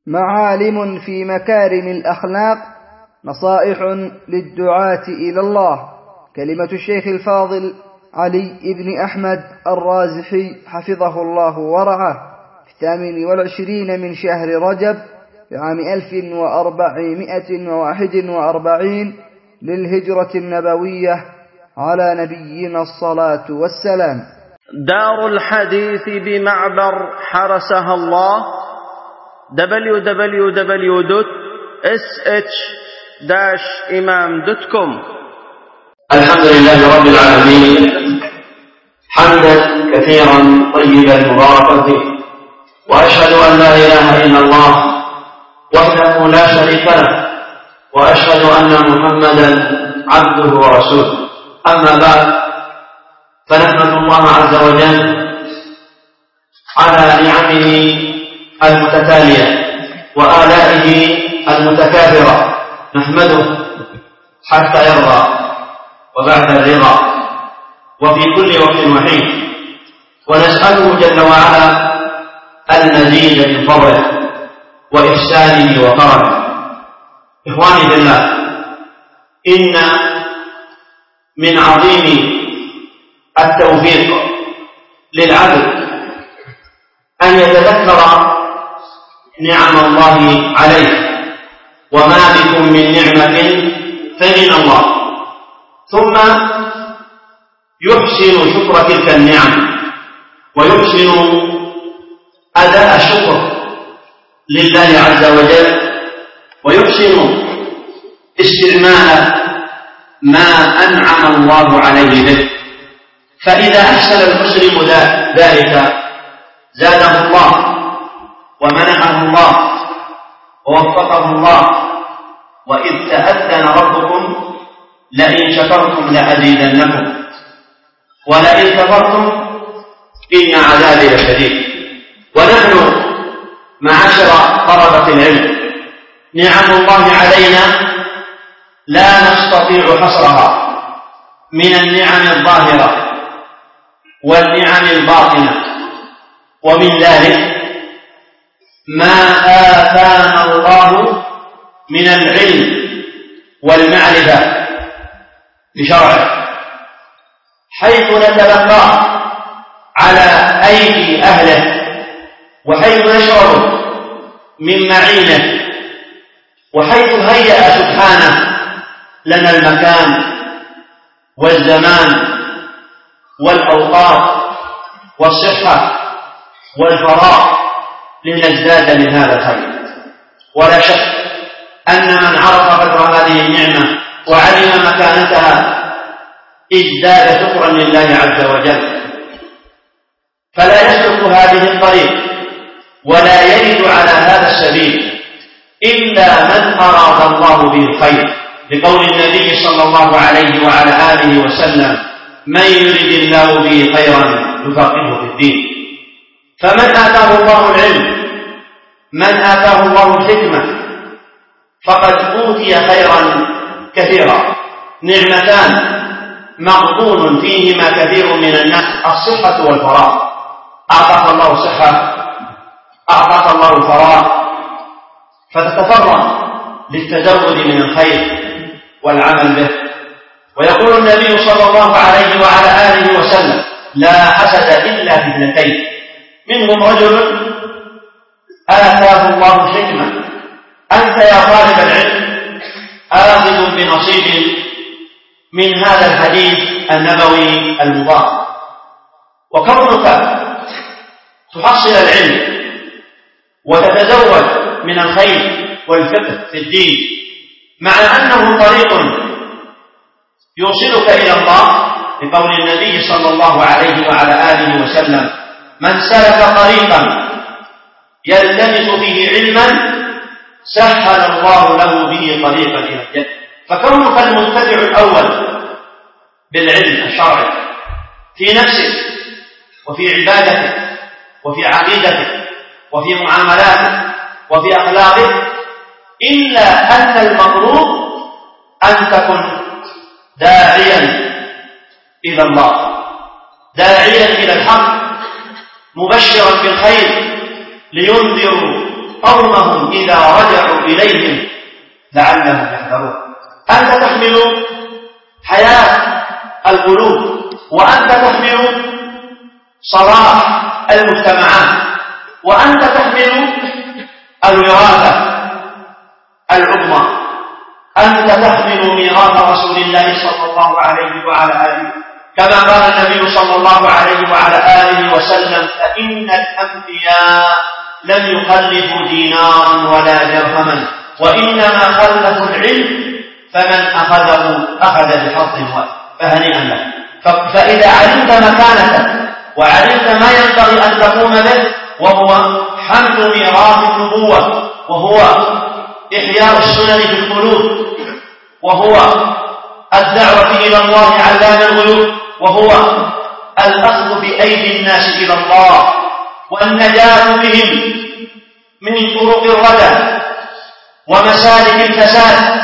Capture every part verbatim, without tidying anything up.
معالم في مكارم الأخلاق، نصائح للدعاة إلى الله. كلمة الشيخ الفاضل علي بن أحمد الرازحي حفظه الله ورعاه في الثامن والعشرين من شهر رجب بعام ألف وأربعمائة وواحد وأربعين للهجرة النبوية على نبينا الصلاة والسلام. دار الحديث بمعبر حرسها الله دبليو دبليو دبليو دوت إس إتش داش إمام دوت كوم. الحمد لله رب العالمين حمدا كثيرا طيبا مباركا فيه، وأشهد أن لا إله إلا الله وحده لا شريك له، وأشهد أن محمدا عبده ورسوله. أما بعد، فنحمد الله عز وجل على نعمه المتتالية وآلائه المتكاثرة، نحمده حتى يرضى وبعد الرضا وفي كل وقت وحين، ونسأله جل وعلا المزيد من فضله وإحسانه وكرمه. إخواني بالله، إن من عظيم التوفيق للعبد أن يتذكر نعم الله عليه، وما بكم من نعمة فمن الله، ثم يحسن شكر تلك النعم ويحسن أداء الشكر لله عز وجل، ويحسن استعمال ما أنعم الله عليه به. فإذا أحسن المسلم ذلك زاده الله ومنحه الله ووفقه الله. وإذ تأذن ربكم لئن شكرتم لأزيدنكم ولئن كفرتم إن عذابي لشديد. ونحن معاشر طلبة العلم نعم الله علينا لا نستطيع حصرها، من النعم الظاهرة والنعم الباطنة. ومن ذلك ما آتانا الله من العلم والمعرفة بشرعه، حيث نتلقى على أيدي أهله، وحيث نشعر من معينه، وحيث هيأ سبحانه لنا المكان والزمان والأوقات والصحة والفراغ لنزداد من هذا الخير. ولا شك أن من عرف قدر هذه النعمة وعلم مكانتها ازداد شكرا لله عز وجل، فلا يسلك هذه الطريق ولا يرد على هذا السبيل إلا من أراد الله به الخير، لقول النبي صلى الله عليه وعلى آله وسلم: من يرد الله به خيرا يفقهه في الدين. فمن آتاه الله العلم، من آتاه الله الحكمة، فقد أوتي خيرا كثيرا. نعمتان مغبون فيهما كثير من الناس: الصحة والفراغ. أعطاك الله صحة، أعطاك الله الفراغ، فتتفرغ للتزود من الخير والعمل به. ويقول النبي صلى الله عليه وعلى آله وسلم: لا حسد إلا في اثنتين، منهم رجل آتاه الله الحكمة. أنت يا طالب العلم آخذ بنصيب من هذا الحديث النبوي المبارك، وكونك تحصل العلم وتتزود من الخير والفقه في الدين، مع أنه طريق يوصلك إلى الله، لقول النبي صلى الله عليه وعلى آله وسلم: من سلك طريقا يلتمس فيه علما سهل الله له به طريقا إلى الجنة. فكونك المنتفع الأول بالعلم الشرعي في نفسك وفي عبادتك وفي عقيدتك وفي معاملاتك وفي أخلاقك، إلا أن المطلوب أن تكن داعيا إلى الله، داعيا إلى الحق، مبشرا بالخير، لينذروا قومهم إذا رجعوا إليهم لعلهم يحذرون. أنت تحمل حياة القلوب، وأنت تحمل صلاح المجتمعات، وأنت تحمل الوراثة العظمى، أنت تحمل ميراث رسول الله صلى الله عليه وعلى آله، كما قال النبي صلى الله عليه وعلى آله وسلم: فإن الأنبياء لم يخلفوا دينارا ولا درهما، وإنما خلفوا العلم، فمن أخذه أخذ بحظ وافر، فهنيئا له. فإذا علمت مكانتك وعلمت ما ينبغي أن تقوم به، وهو حمل ميراث النبوة، وهو إحياء السنن في القلوب، وهو الدعوة إلى الله علام الغيوب، وهو الأخذ بأيدي الناس إلى الله والنجاة بهم من طرق الردى ومسالك الفساد،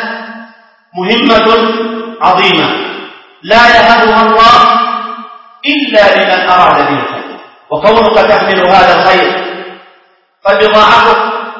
مهمة عظيمة لا يهبها الله إلا لمن أراد به الخير. وكونك تحمل هذا الخير فبضاعتك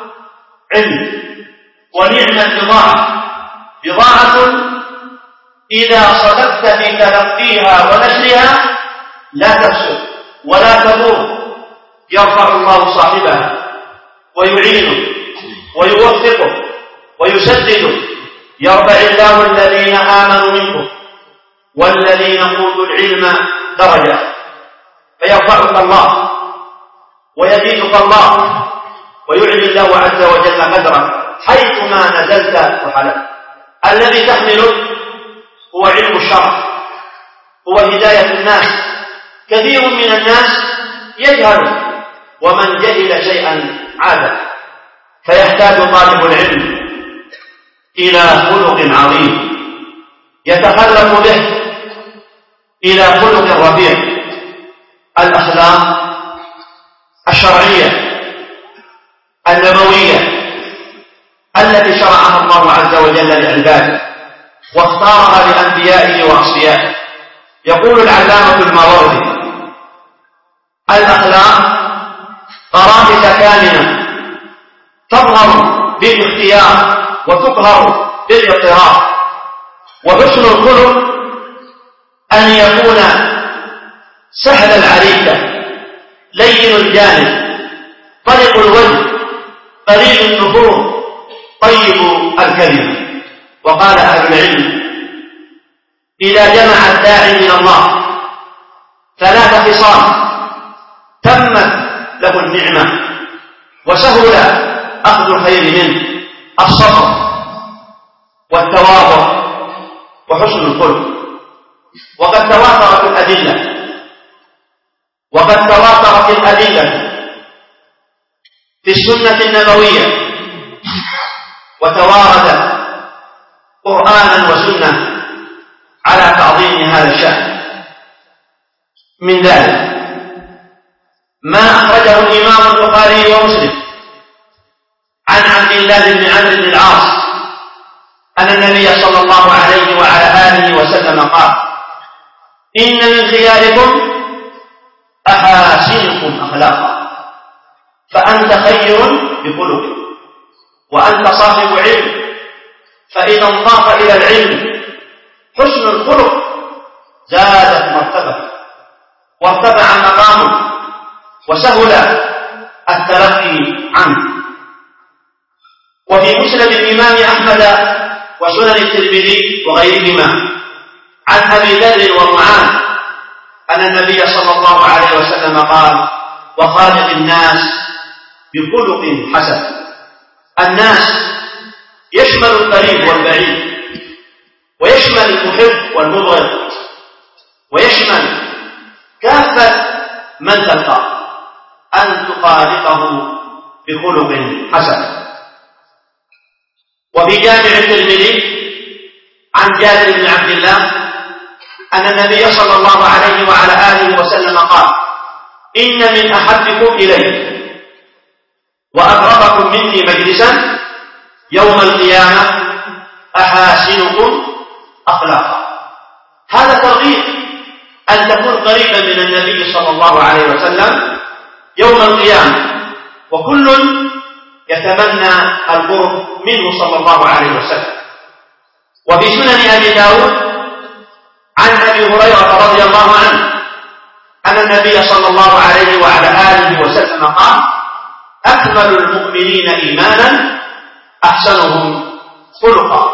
علم، ونعم البضاعة بضاعة إذا صدقت في تلقيها ونشرها لا تفسد ولا تضر، يرفع الله صاحبها ويعينه ويوفقه ويسدده. يرفع الله الذين آمنوا منكم والذين أوتوا العلم درجة، فيرفعك الله ويزيدك الله ويعلي الله عز وجل قدرك حيثما نزلت وحلت. الذي تحمله هو علم الشرع، هو هداية الناس. كثير من الناس يجهل، ومن جهل شيئا عاد، فيحتاج طالب العلم إلى خلق عظيم يتخلق به، إلى خلق رفيع، الأخلاق الشرعية النبوية التي شرعها الله عز وجل لعباده واختارها لأنبيائه وأصفيائه. يقول العلامة الماوردي: الأخلاق قرائد كامنة تظهر بالاختيار وتقهر بالاضطرار، وحسن الخلق أن يكون سهل العريكة لين الجانب طلق الوجه قليل النفور طيب الكلمة. وقال أهل العلم: إذا جمع الداعي من الله ثلاث خصال تمت له النعمة وسهل أخذ الخير منه: الصبر والتواضع وحسن الخلق. وقد تواترت الأدلة وقد تواترت الأدلة في السنة النبوية، وتواردت قرآنا وسنة على تعظيم هذا الشأن. من ذلك ما أخرجه الإمام البخاري ومسلم عن عبد الله بن عمرو بن العاص أن النبي صلى الله عليه وعلى آله وسلم قال: إن من خياركم أحاسنكم أخلاقا، فأنت خير بخلق، وأنت صاحب علم، فإذا انضاف إلى العلم حسن الخلق زادت مرتبته وارتفع مقامه وسهل التلقي عنه. وفي مسند الإمام أحمد وسنن الترمذي وغيرهما عن أبي ذر ومعاذ أن النبي صلى الله عليه وسلم قال: وخالق الناس بخلق حسن. الناس يشمل القريب والبعيد، ويشمل المحب والمبغض، ويشمل كافة من تلقى، أن تخالقه بخلق حسن. وفي جامع الترمذي عن جابر بن عبد الله أن النبي صلى الله عليه وعلى آله وسلم قال: إن من أحبكم إلي وأقربكم مني مجلسا يوم القيامة أحاسنكم أخلاقا. هذا ترغيب أن تكون قريبا من النبي صلى الله عليه وسلم يوم القيامة، وكل يتمنى القرب منه صلى الله عليه وسلم. وفي سنن أبي داود عن أبي هريرة رضي الله عنه أن النبي صلى الله عليه وعلى آله وسلم قال: أكمل المؤمنين إيمانا أحسنهم خلقا.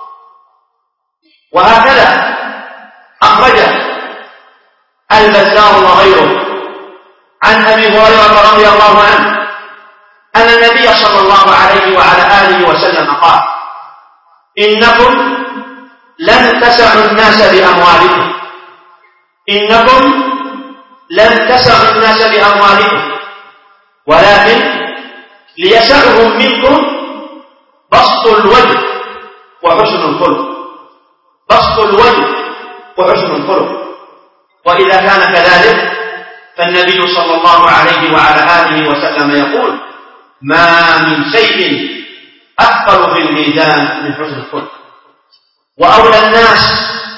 وهكذا أخرجه البزار وغيره عن أبي هريرة رضي الله عنه أن النبي صلى الله عليه وعلى آله وسلم قال: إنكم لن تسعوا الناس بأموالكم إنكم لن تسعوا الناس بأموالكم ولكن ليسعهم منكم بسط الوجه وحسن الخلق بسط الوجه وحسن الخلق. وإذا كان كذلك فالنبي صلى الله عليه وعلى آله وسلم يقول: ما من شيء أثقل في الميزان من حسن الخلق. وأولى الناس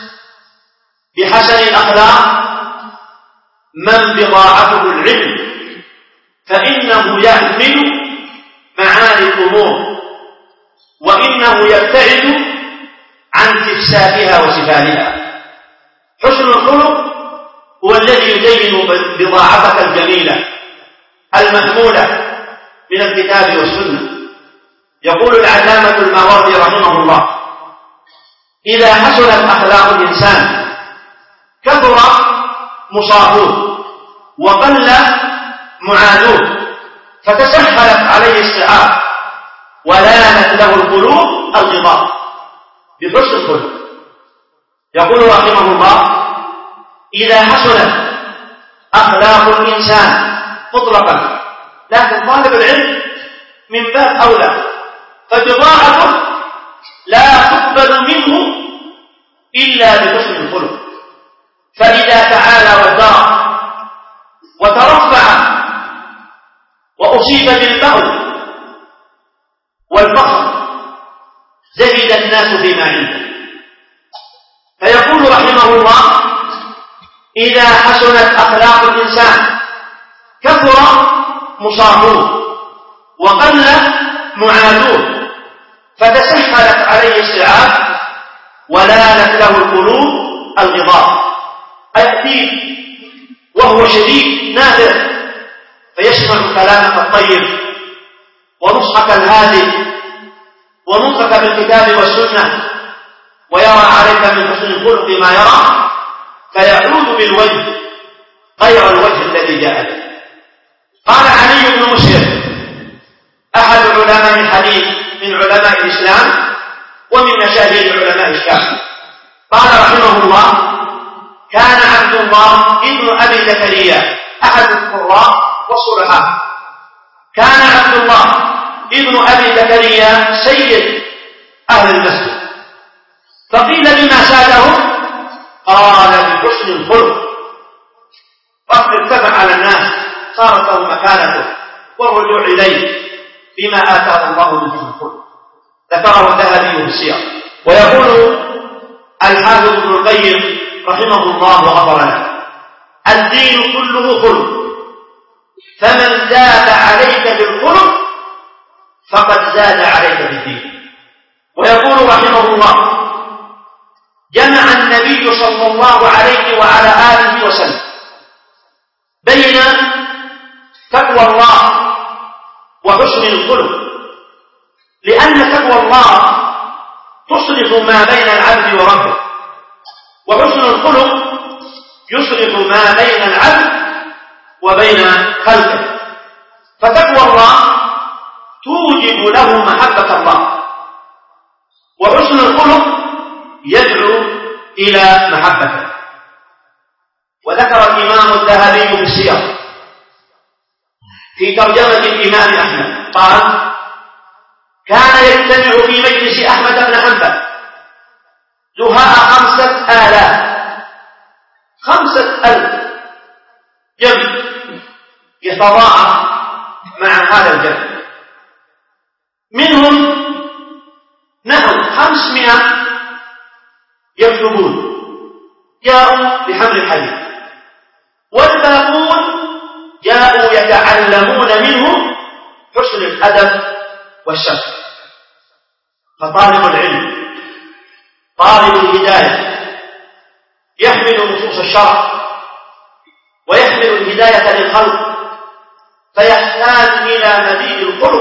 بحسن الأخلاق من بضاعته العلم، فإنه يحمل معاني الأمور وإنه يبتعد عن تفسادها وسفالها. حسن الخلق هو الذي يزين بضاعتك الجميلة المحمولة من الكتاب والسنة. يقول العلامة الماوردي رحمه الله: إذا حسنت أخلاق الإنسان كثر مصافوه وقل معادوه، فتسهلت عليه الصعاب ولانت له القلوب الغضاب بحسن الخلق. يقول رحمه الله: إذا حسنت أخلاق الإنسان مطلقا، لكن طالب العلم من باب أولى، فبضاعته لا تقبل منه إلا بحسن الخلق. فإذا تعالى وادعى وترفع وأصيب بالبغي والفخر زهد الناس فيما عنده. فيقول رحمه الله: إذا حسنت أخلاق الإنسان كثر مصافوه وقل معادوه، فتسهلت عليه الصعاب ولانت له القلوب الغضاب. أيأتيه وهو شديد نادر فيسمع كلامك الطيب ونصحك الهادي ونطقك بالكتاب والسنة، ويرى عليك من حسن الخلق ما يرى، فيعود بالوجه غير الوجه الذي جاء به. قال علي بن مسلم أحد علماء الحديث من علماء الإسلام ومن مشاهير علماء الشام، قال رحمه الله: كان عبد الله ابن أبي زكريا أحد القراء والصلحاء كان عبد الله ابن أبي زكريا سيد أهل المسجد، فقيل لما ساده؟ قال: بحسن الخلق. وقد ارتفع على الناس، صارت له مكانته والرجوع إليه بما آتاه الله من حسن الخلق. ذكره الذهبي في السير. ويقول الحافظ ابن القيم رحمه الله وغفر له: الدين كله خلق، فمن زاد عليك بالخلق فقد زاد عليك بالدين. ويقول رحمه الله: جمع النبي صلى الله عليه وعلى آله وسلم بين تقوى الله وحسن الخلق، لأن تقوى الله تصرف ما بين العبد وربه، وحسن الخلق يصرف ما بين العبد وبين خلقه. فتقوى الله توجب له محبة الله، وحسن الخلق يدعو إلى محبته. وذكر الإمام الذهبي في السير في ترجمة الإمام أحمد قال: كان يجتمع في مجلس أحمد بن حنبل زهاء خمسة آلاف خمسة ألف جمع يتضاعف مع هذا الجمع، منهم نحو خمسمائة يكتبون جاءوا لحمل الحديث، والباقون جاءوا يتعلمون منه حسن الأدب والشك. فطالب العلم طالب الهداية يحمل نصوص الشرع ويحمل الهداية للخلق، فيحتاج إلى مزيد الخلق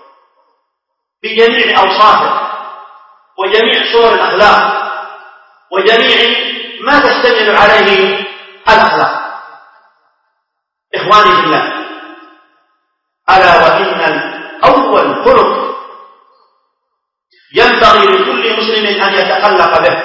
بجميع أوصافه وجميع صور الأخلاق وجميع ما تشتمل عليه الأخلاق. إخواني في الله، ألا وإن أول خلق ينبغي لكل مسلم أن يتخلق به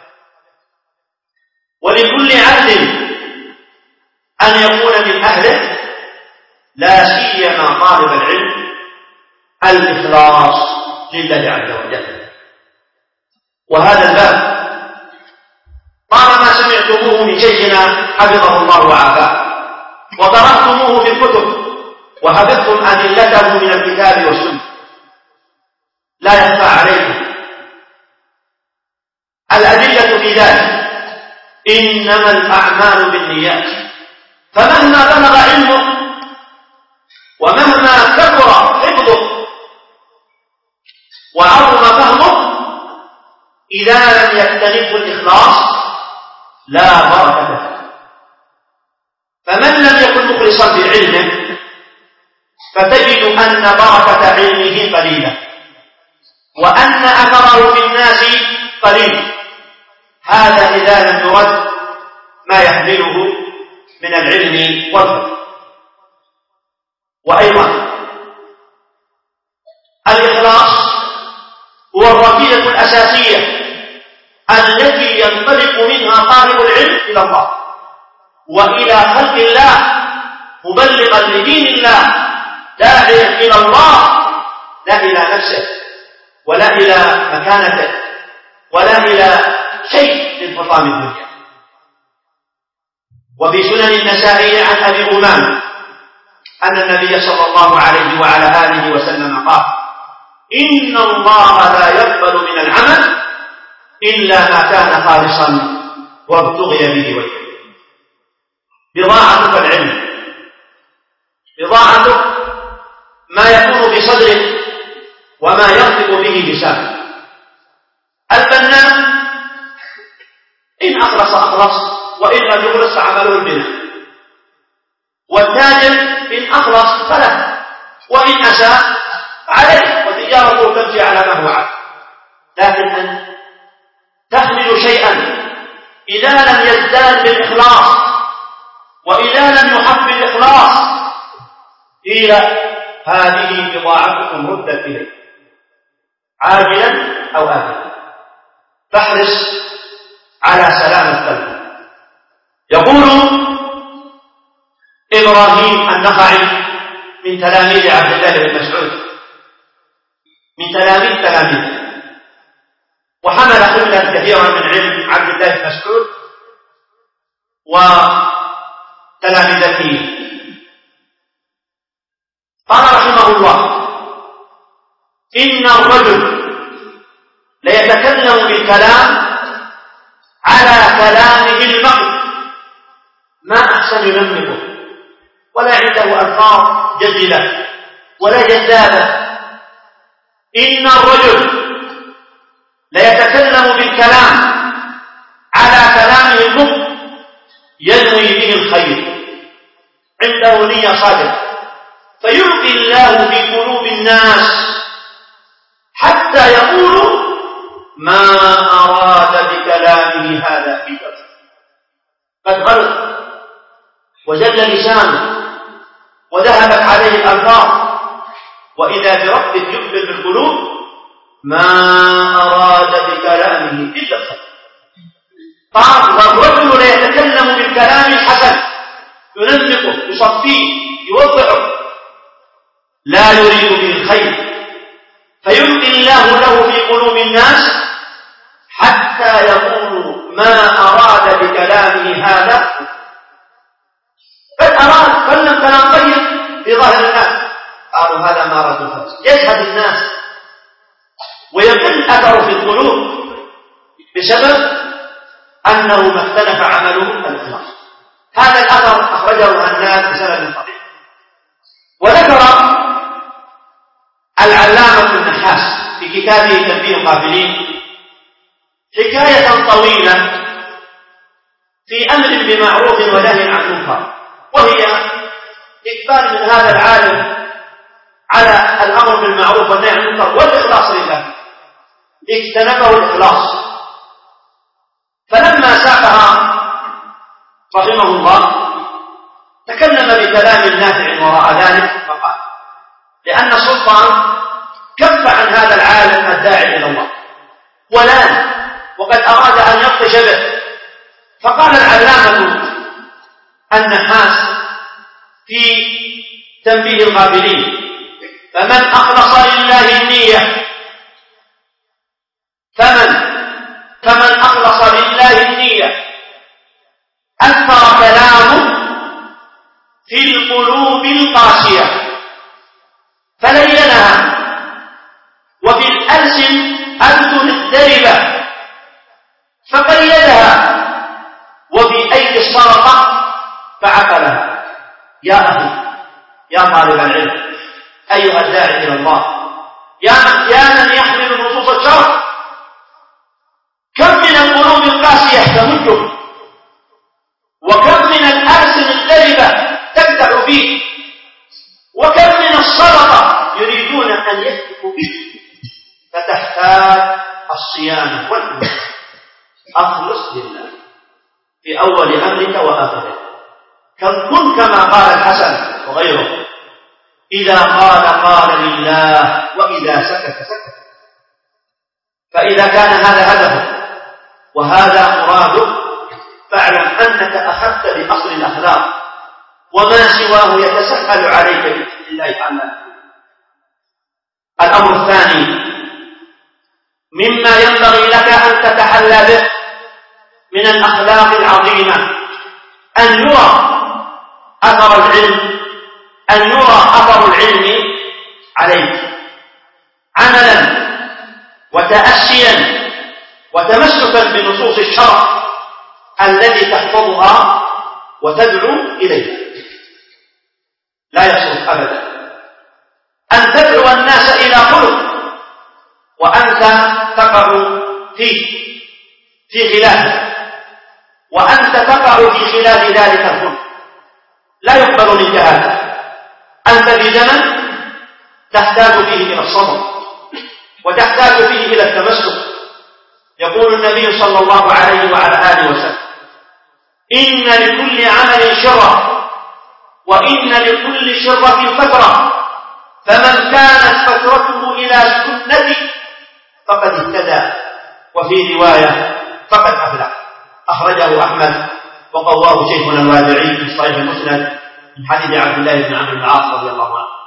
ولكل عبد أن يكون من أهله، لا سيما طالب العلم، الإخلاص لله عز وجل. وهذا الباب طالما سمعتموه من شيخنا حفظه الله وعافاه وقرأتموه في الكتب وحفظتم أدلته من الكتاب والسنة، لا يخفى عليكم الأدلة في ذلك. إنما الأعمال بالنيات، فمهما بلغ علمه ومهما كثر حفظه وعظم فهمه، إذا لم يكتنفه الإخلاص لا بركة له. فمن لم يكن مخلصا في علمه فتجد أن بركة علمه قليلة وأن أثره في الناس قليل. هذا إذا لم يرد ما يحمله من العلم والفضل. وأيضا الإخلاص هو الركيزة الأساسية التي ينطلق منها طالب العلم إلى الله وإلى خلق الله، مبلغا لدين الله، داعيا إلى الله، لا إلى نفسه ولا إلى مكانته ولا إلى شيء من حطام الدنيا. وفي سنن النسائي عن أبي أمامة أن النبي صلى الله عليه وعلى آله وسلم قال: إن الله لا يقبل من العمل إلا ما كان خالصا وابتغي به وجهه. بضاعتك العلم، بضاعتك ما يكون في صدرك وما ينطق به لسانك. البناء إن أخلص أخلص وإن لم يخلص عمله البناء، والتاجر إن أخلص فله وإن أساء عليه، وتجارته تمشي على ما هو عليه. لكن أن تحمل شيئا إذا لم يزداد بالإخلاص وإذا لم يحب الإخلاص قيل هذه بضاعتكم ردت إليه عاجلا أو آجلا. فاحرص على سلام القلب. يقول إبراهيم النخعي من تلاميذ عبد الله بن مسعود، من تلاميذ تلاميذ، وحمل حملا كثيرا من علم عبد الله بن مسعود وتلامذته. قال رحمه الله: إن الرجل ليتكلم بالكلام على كلامه المرء ما أحسن ينمقه، ولا عنده ألفاظ جدلة ولا جذابة. إن الرجل ليتكلم بالكلام على كلامه المرء ينوي به الخير، عنده نية صادقة، فيلقي الله في قلوب الناس حتى يقولوا ما أراد بكلامه هذا في قلبه. قد غلط وزل لسانه وذهبت عليه الألفاظ، وإذا برب يقبل بالقلوب ما أراد بكلامه إلا الخير. قال: والرجل لا يتكلم بالكلام الحسن، ينمقه، يصفيه، يوضحه، لا يريد به الخير، فيلقي الله له في قلوب الناس حتى يقولوا ما أراد بكلامه هذا. قد أراد كلم كلام طيب في ظاهر الناس، قالوا هذا ما أراد الخير، يشهد الناس ويقل أثره في القلوب بسبب أنه ما اختلف عمله الإخلاص. هذا الأثر أخرجه الناس بسند صحيح. وذكر العلامة النحاس في كتابه تنبيه الغافلين حكاية طويلة في أمر بمعروف ونهي عن منكر، وهي إقبال من هذا العالم على الأمر بالمعروف والنهي عن المنكر والإخلاص لله، اجتنبه الإخلاص. فلما ساقها رحمه الله تكلم بكلام نافع وراء ذلك فقال: لأن السلطان كف عن هذا العالم الداعي إلى الله ولان وقد أراد أن يبطش به، فقال العلامة النحاس في تنبيه الغافلين: فمن أخلص لله النية فمن فمن أخلص لله النية أثر كلامه في القلوب القاسية فلينها، وفي الألسن أذن الدربة فقيدها، وفي أيدي السرقة فعقلها. يا أخي، يا طالب العلم، أيها الداعي إلى الله، يا من يا من يحمل نصوص الشرع، كم من القلوب القاسية تمده، وكم من الألسن الدربة تكدح فيه، وكم من السرقة يريدون أن يهتكوا به، فتحتاج الصيانة والأمر. أخلص لله في أول أمرك وآخره، كن كما قال الحسن وغيره: إذا قال قال لله، وإذا سكت سكت. فإذا كان هذا هدفه وهذا مراده فاعلم أنك أخذت بأصل الأخلاق، وما سواه يتسهل عليك بإذن الله تعالى. الأمر الثاني مما ينبغي لك أن تتحلى به من الأخلاق العظيمة أن يرى أثر العلم أن يرى أثر العلم عليك عملا وتأسيا وتمسكا بنصوص الشرع التي تحفظها وتدعو إليها. لا يصلح أبدا أن تدعو الناس إلى خلق وأنت تقع فيه في خلافه، وأنت تقع في خلاف ذلك الخلق. لا يقبل منك هذا. أنت في زمن تحتاج فيه إلى الصبر وتحتاج فيه إلى التمسك. يقول النبي صلى الله عليه وعلى آله وسلم: إن لكل عمل شرة وإن لكل شرة فترة، فمن كانت فترته إلى سنتي فقد اهتدى، وفي رواية فقد أفلح. أخرجه أحمد وقواه شيخنا الوادعي في صحيح المسند من حديث عبد الله بن عمرو بن العاص رضي الله عنه.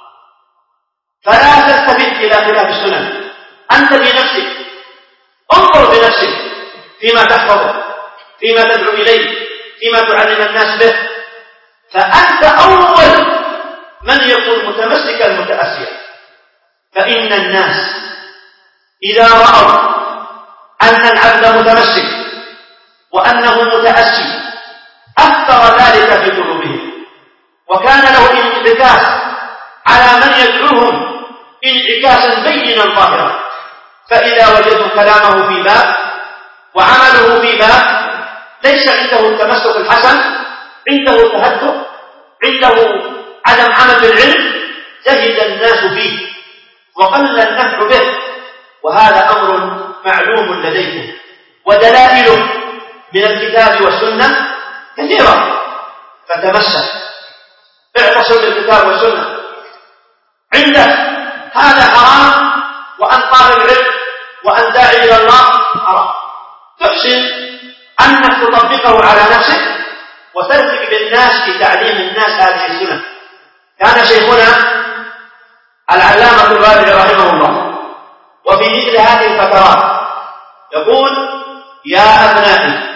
فلا تلتفت إلى خلاف السنن، أنت بنفسك انظر بنفسك فيما تحفظه، فيما تدعو إليه، فيما تعلم الناس به، فأنت أول من يكون متمسكا متأسيا. فإن الناس إذا رأوا أن العبد متمسك وأنه متأسي أثر ذلك في قلوبهم، وكان له انعكاس على من يدعوهم انعكاسا بينا ظاهرا. فإذا وجدوا كلامه في باب وعمله في باب ليس عنده التمسك الحسن، عنده التهدف، عنده عدم عمل بالعلم، زهد الناس فيه وقل النفع به. وهذا أمر معلوم لديكم، ودلائله من الكتاب والسنة كثيرة. فتمسك، اعتصم بالكتاب والسنة. عندك هذا حرام، وأن طالب العلم وأن داعي إلى الله حرام، تحسن أنك تطبقه على نفسك وترتب بالناس في تعليم الناس هذه السنة. كان شيخنا العلامة الوادعي رحمه الله وفي مثل هذه الفترات يقول: يا أبنائي،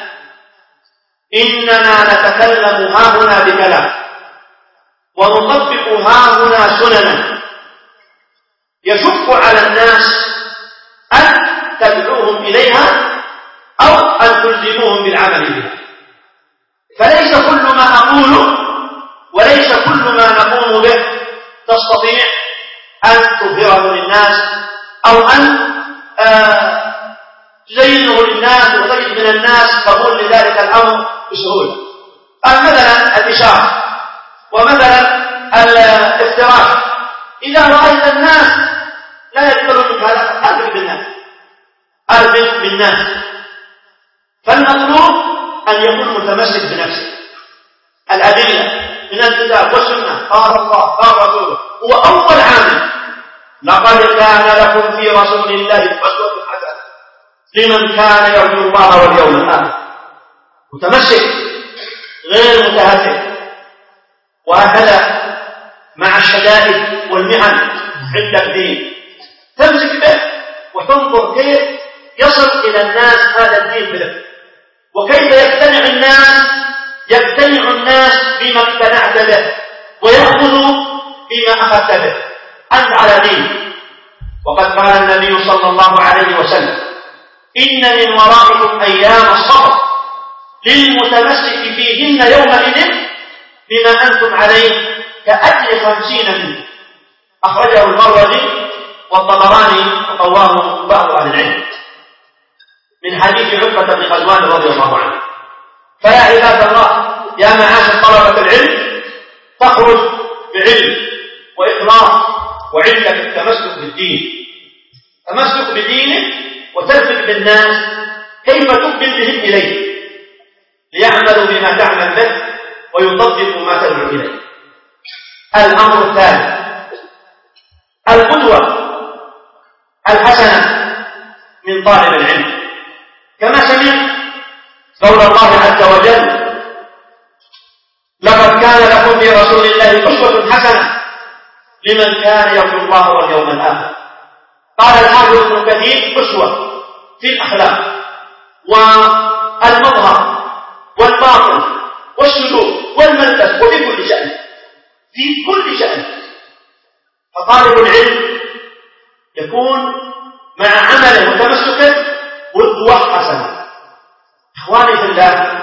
إننا نتكلم هاهنا بكلام ونطبق هاهنا سننا يشق على الناس أن تدعوهم إليها أو أن تلزموهم بالعمل بها. فليس كل ما أقوله وليس كل ما نقوم به تستطيع أن تظهره للناس أو أن آه تزينه للناس وتجد من الناس قبول لذلك الأمر بسهولة. مثلا الإشارة ومثلا الافتراش، إذا رأيت الناس لا يقبلون منك هذا أرفق بالناس أرفق بالناس. فالمطلوب أن يكون متمسك بنفسه. الأدلة من الكتاب والسنة قال الله قال رسوله هو أول عامل. لقد كان لكم في رسول الله أسوة حسنة لمن كان يرجو الله واليوم الآخر. متمسك غير متهتك. وهكذا مع الشدائد والمحن عند الدين تمسك به وتنظر كيف يصل إلى الناس هذا الدين بلد، وكيف يقتنع الناس يقتنع الناس بما اقتنعت به ويأخذوا بما أخذت به. أنت على دين. وقد قال النبي صلى الله عليه وسلم إن من ورائكم أيام الصبر للمتمسك فيهن يومئذ بما أنتم عليه كأجل خمسين منه. أخرجه المروزي والطبراني وقواه بعض أهل العلم من حديث عقبة بن غزوان رضي الله عنه. فيا عباد الله يا معاشر طلبة العلم تخرج بعلم وإخلاص وعندك التمسك بالدين، تمسك بدينك وترفق بالناس كيف تقبل بهم إليه ليعملوا بما تعمل به ويطبقوا ما تدعو إليه. الأمر الثالث القدوة الحسنة من طالب العلم. كما سمعت قول الله عز وجل لقد كان لكم في رسول الله أسوة حسنة لمن كان يرجو الله واليوم الآخر. قال الحافظ ابن كثير أسوة في الأخلاق والمظهر والباطن والسلوك والملبس وفي كل شأن، في كل شأن. فطالب العلم يكون مع عمله وتمسكه قدوة حسنة. إخواني في الله،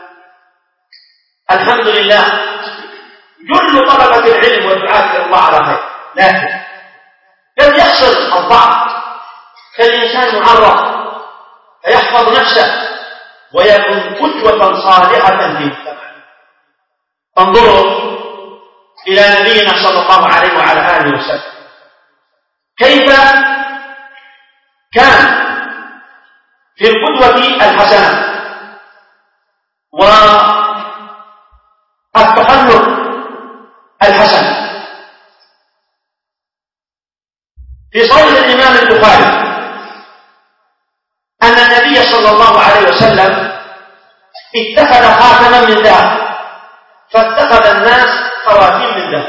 الحمد لله جل طلبة العلم والدعاة إلى الله على خير، لكن قد يحصل الضعف كالإنسان معرض فيحفظ نفسه ويكون قدوة صالحة في المجتمع. انظروا إلى نبينا صلى الله عليه وعلى آله وسلم كيف كان في القدوة الحسنة والتخلق الحسن. في صحيح الإمام البخاري أن النبي صلى الله عليه وسلم اتخذ خاتما من ذهب فاتخذ الناس خواتيم من ذهب،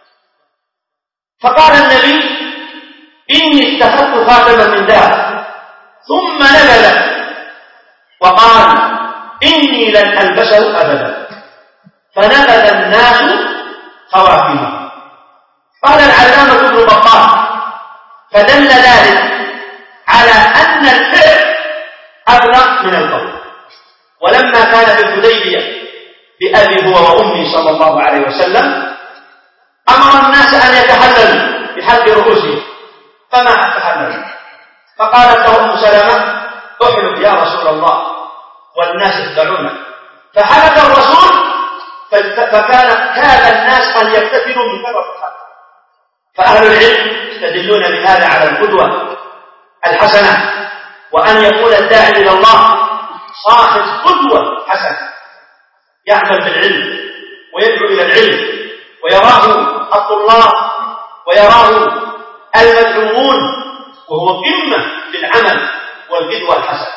فقال النبي إني اتخذت خاتما من ذهب ثم نبذ وقال إني لن ألبسه أبدا، فنبذ الناس خواتيمه. قال العلامة ابن بطال فدل ذلك على أن الفعل أبلغ من القول. ولما كان في الحديبية بأبي هو وأمي صلى الله عليه وسلم أمر الناس أن يتحللوا بحلق رؤوسهم فما تحللوا، فقالت له أم سلمة احلق يا رسول الله والناس يتبعونك، فحلق الرسول فكان كاد الناس أن يكتفلوا من كثرة الحلق. فأهل العلم يستدلون بهذا على القدوة الحسنة، وأن يكون الداعي إلى الله صاحب قدوة حسنة يعمل بالعلم ويدعو إلى العلم ويراه الطلاب ويراه المدعوون وهو قمة للعمل والقدوة الحسنة.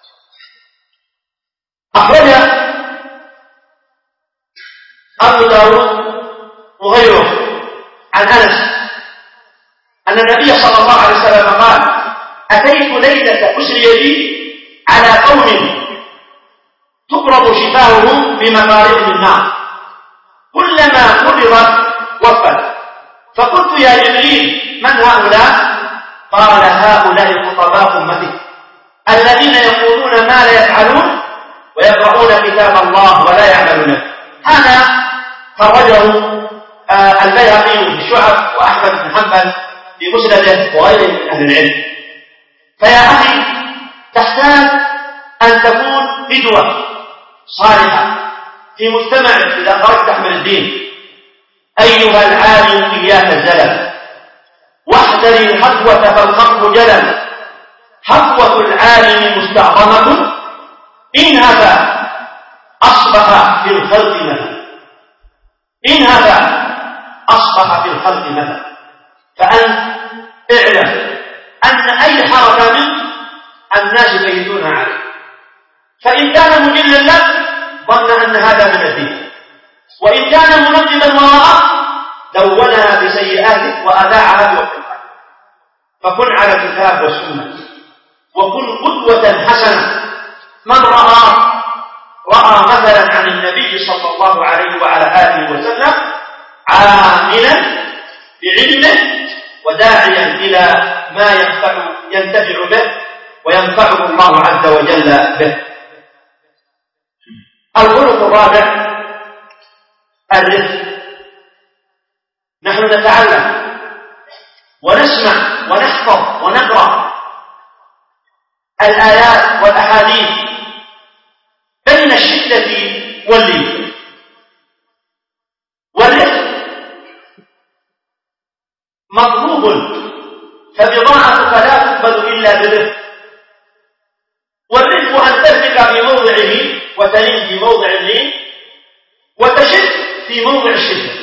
أخرج أبو داود وغيره عن أنس أن النبي صلى الله عليه وسلم قال أتيت ليلة أسري بي على قوم تقرب شفاههم بمقارب من النار كلما قربت وفت، فقلت يا جبريل من هؤلاء؟ قال هؤلاء خطباء أمتك الذين يقولون ما لا يفعلون ويقرؤون كتاب الله ولا يعملون. هذا خرجه البيهقي في الشعب وأحمد بن حنبل في مسنده وغيره من أهل العلم. فيا أخي تحتاج أن تكون قدوة صالحة في مجتمع إذا خرجت تحمل الدين. أيها العالم إياك الزلل، واحذر الحفوة فالخطب جلل، حفوة العالم مستعظمة، إن هذا أصبح في الخلق مثلا، إن هذا أصبح في الخلق مثلا. فأنت اعلم أن أي حركة منك الناس يبيتونها عليه، فإن كان مجلا لك ظن أن هذا من الدين، وإن كان منقبا وراءه دونها بسيئاته وأذاعها بوقتها. فكن على الكتاب والسنة، وكن قدوة حسنة. من رأى رأى مثلا عن النبي صلى الله عليه وعلى آله وسلم عاملا بعلمه وداعيا إلى ما ينفع ينتفع به وينفعه الله عز وجل به. الخلق الرابع الرفق. نحن نتعلم ونسمع ونحفظ ونقرأ الآيات والأحاديث بين الشدة واللين، والرفق مطلوب، فبضاعتك لا تقبل إلا بالرفق. والرفق أن ترفق في موضعه وتلين في موضع اللين وتشد في موضع الشدة،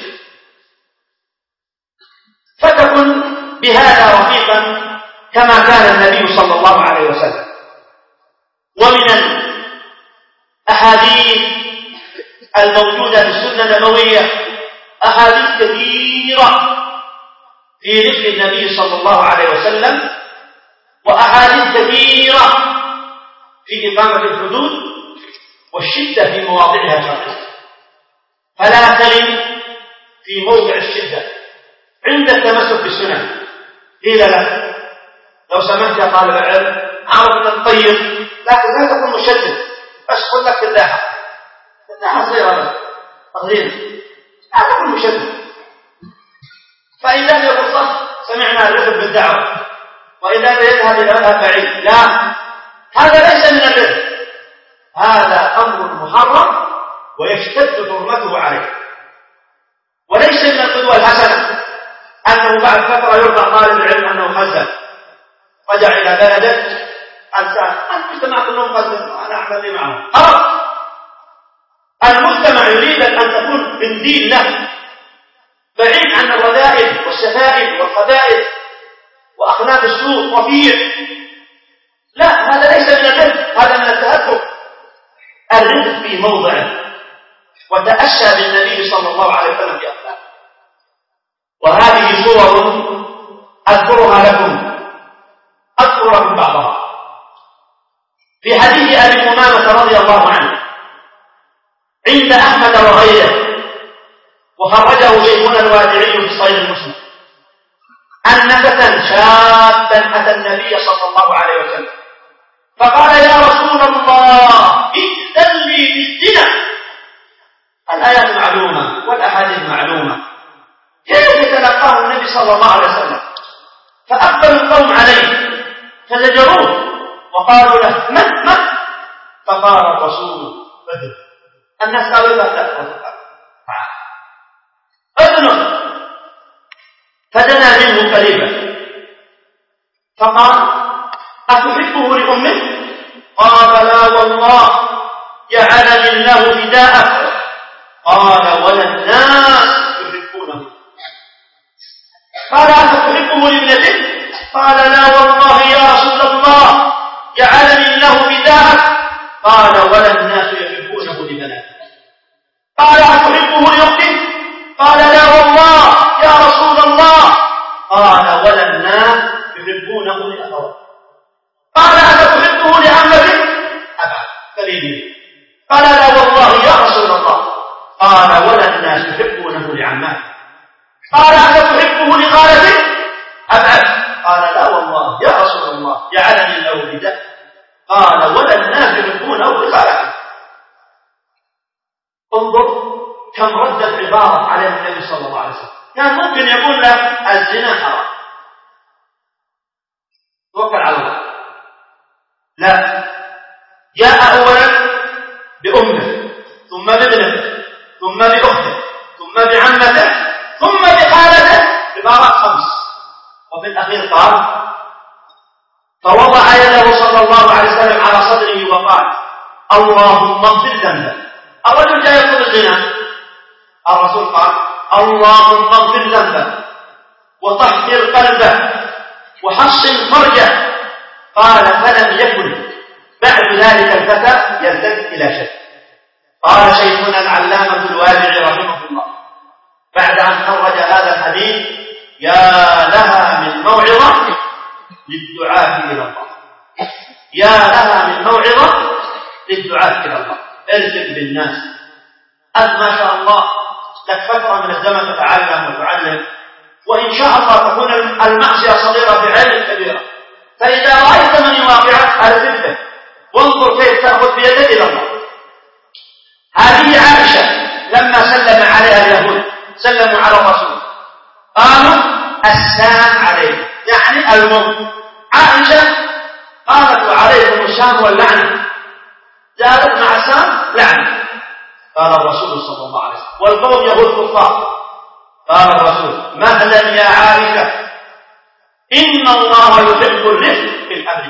فتكن بهذا رفيقا كما كان النبي صلى الله عليه وسلم. ومن الأحاديث الموجودة في السنة النبوية أحاديث كثيرة في رفق النبي صلى الله عليه وسلم، وأحاديث كثيرة في إقامة الحدود والشدة في مواضعها الشرعية. فلا تلن في موضع الشدة عند التمسك بالسنن. قيل لك لو سمحت يا طالب العلم أعرف أن الطيب لكن لا تكون مشدد، بس قل لك بالله بالله صغيرة صغيرة لا تكون مشدد. فإن لم يكن صح سمعنا الرفق بالدعوة، وإذا يذهب إلى مذهب بعيد لا، هذا ليس من الرفق، هذا أمر محرم ويشتد حرمته عليه. وليس من القدوة الحسنة أنه بعد فترة يرفع طالب العلم أنه خزن، رجع إلى بلده أنت المجتمع كلهم خزن أنا أعمل لي معهم. خلاص المجتمع يريد أن تكون من دين له، بعيد عن الرذائل والسفائل والقبائل وأخلاق السوء رفيع. لا، هذا ليس من الرفق، هذا من التهكم. الرفق في موضعه، وتأسى بالنبي صلى الله عليه وسلم في أخلاقه. وهذه صور أذكرها لكم أذكر لكم بعضها. في حديث أبي أمامة رضي الله عنه عند أحمد وغيره، وخرجه شيخنا الوادعي في صحيح مسلم، أن فتى شابا أتى النبي صلى الله عليه وسلم فقال يا رسول الله ائذن لي بالزنا. الآيات معلومة والأحاديث معلومة، كيف يتلقاه النبي صلى الله عليه وسلم؟ فأقبل القوم عليه فزجروه وقالوا له من من؟ فقال الرسول بدر. الناس قالوا له لا أذنه، فدنا منه قريبا فقال أتحبه لأمه؟ قال لا والله جعلني الله فداءه. قال ولا الناس يحبونه. قال أتحبه لابنته؟ قال لا والله يا رسول الله جعلني الله فداءه. قال ولا الناس يحبونه لبناته. قال أتحبه لأخته؟ قال لا والله يا رسول الله. قال ولا الناس يحبونه لأخوته. قال أتحبه لعمته؟ أبعد دليل. قال لا والله يا رسول الله. قال ولا الناس يحبونه لعمته. قال أتحبه لخالته؟ أبعد. قال لا والله يا رسول الله جعلني الله فداء. قال ولا الناس يحبونه لخالته. انظر كم ردت عبارة على النبي صلى الله عليه وسلم. كان ممكن يقول له الزنا حرام، توكل على الله. لا، جاء أولا بأمه ثم بابنه ثم بأخته ثم بعمته ثم بخالته عبارات خمس، وفي الأخير قال فوضع يده صلى الله عليه وسلم على صدره وقال اللهم اغفر ذنبه. الرجل جاء يقول الزنا، الرسول قال اللهم اغفر ذنبه وطهر قلبه وحصن فرجه. قال فلم يكن بعد ذلك الفتى يلتفت إلى شيء. قال شيخنا العلامة الوادعي رحمه الله بعد أن خرج هذا الحديث يا لها من موعظة للدعاة إلى الله، يا لها من موعظة للدعاة إلى الله. ارفق بالناس، أنت ما شاء الله لك فترة من الزمن تتعلم وتعلم، وإن شاء الله تكون المعصية صغيرة بعين كبيرة، فإذا رأيت من يواقعك أرفقه وانظر كيف تأخذ بيده إلى الله. هذه عائشة لما سلم عليها اليهود سلموا على الرسول قالوا السلام عليكم، يعني الموت. عائشة قالت وعليكم السلام واللعنة، زادت مع السلام لعنة. قال الرسول صلى الله عليه وسلم والقوم يهود كفار، قال الرسول مهلا يا عائشة إن الله يحب الرفق في الأمر،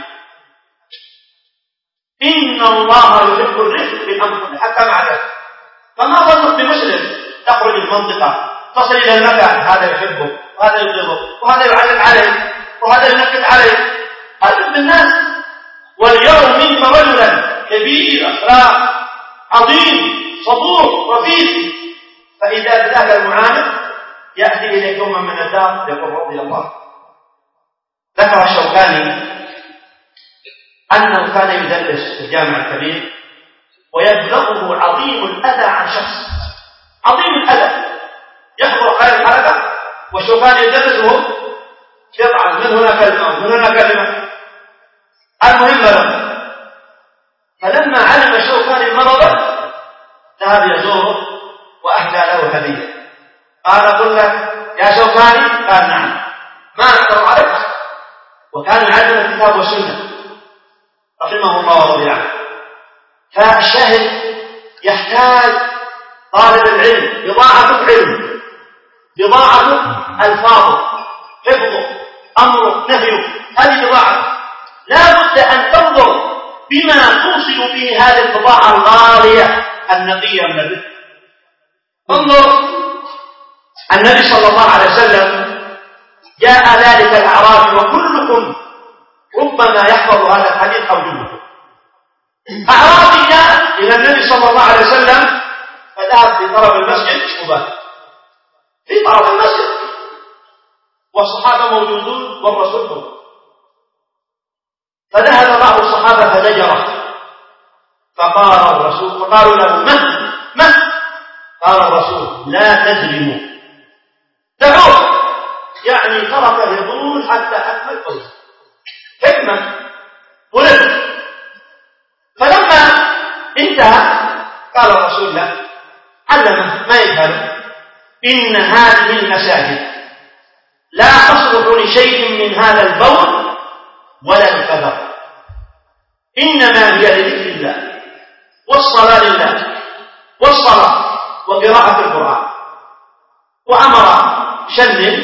إن الله يحب الرفق في الأمر حتى مع ذلك. فما ظنك بمسلم تخرج المنطقة تصل إلى المكان هذا يحبه وهذا يبغضه وهذا يعلم عليه وهذا ينكت عليه، أرفق بالناس. واليوم منك رجلا كبير أخلاق عظيم صبور رفيق، فإذا بذاك المعاند يأتي إليك يوما من الدار يقول رضي الله. ذكر الشوكاني أنه كان يدرس في الجامع الكبير ويبلغه عظيم الأذى عن شخص، عظيم الأذى يحضر خلال الحلقة والشوكاني يدرسه يطعن من هنا كلمة ومن هنا كلمة، المهم له. فلما علم الشوكاني مرضه ذهب يزوره وأهدى له هدية. قال قل له يا شوكاني؟ قال نعم. ما أكثر عليك؟ وكان يعلم الكتاب والسنة رحمه الله ورضي عنه. فالشاهد يحتاج طالب العلم بضاعة علم، بضاعة ألفاظه، حفظه، أمره، نهيه، هذه بضاعة لا بد أن تنظر بما توصل به هذه البضاعة الغالية النقية من الرزق. انظر النبي صلى الله عليه وسلم جاء ذلك الأعرابي وكلكم ربما يحفظ هذا الحديث أو جملته. أعرابي جاء إلى النبي صلى الله عليه وسلم فذهب في طرف المسجد مباشر في طرف المسجد والصحابة موجودون والرسول موجود، فذهب بعض الصحابة فزجره فقال الرسول فقالوا له من من قال الرسول لا تزلموا دعوه، يعني ترك الهدول حتى أكمل قوله حكمة ولد. فلما انتهى قال الرسول لا علمه ما يفعل إن هذه المساجد لا تصلح لشيء من هذا البول ولا الكبر، إنما هي لذكر الله والصلاة لله والصلاة وقراءة القرآن. وأمر شن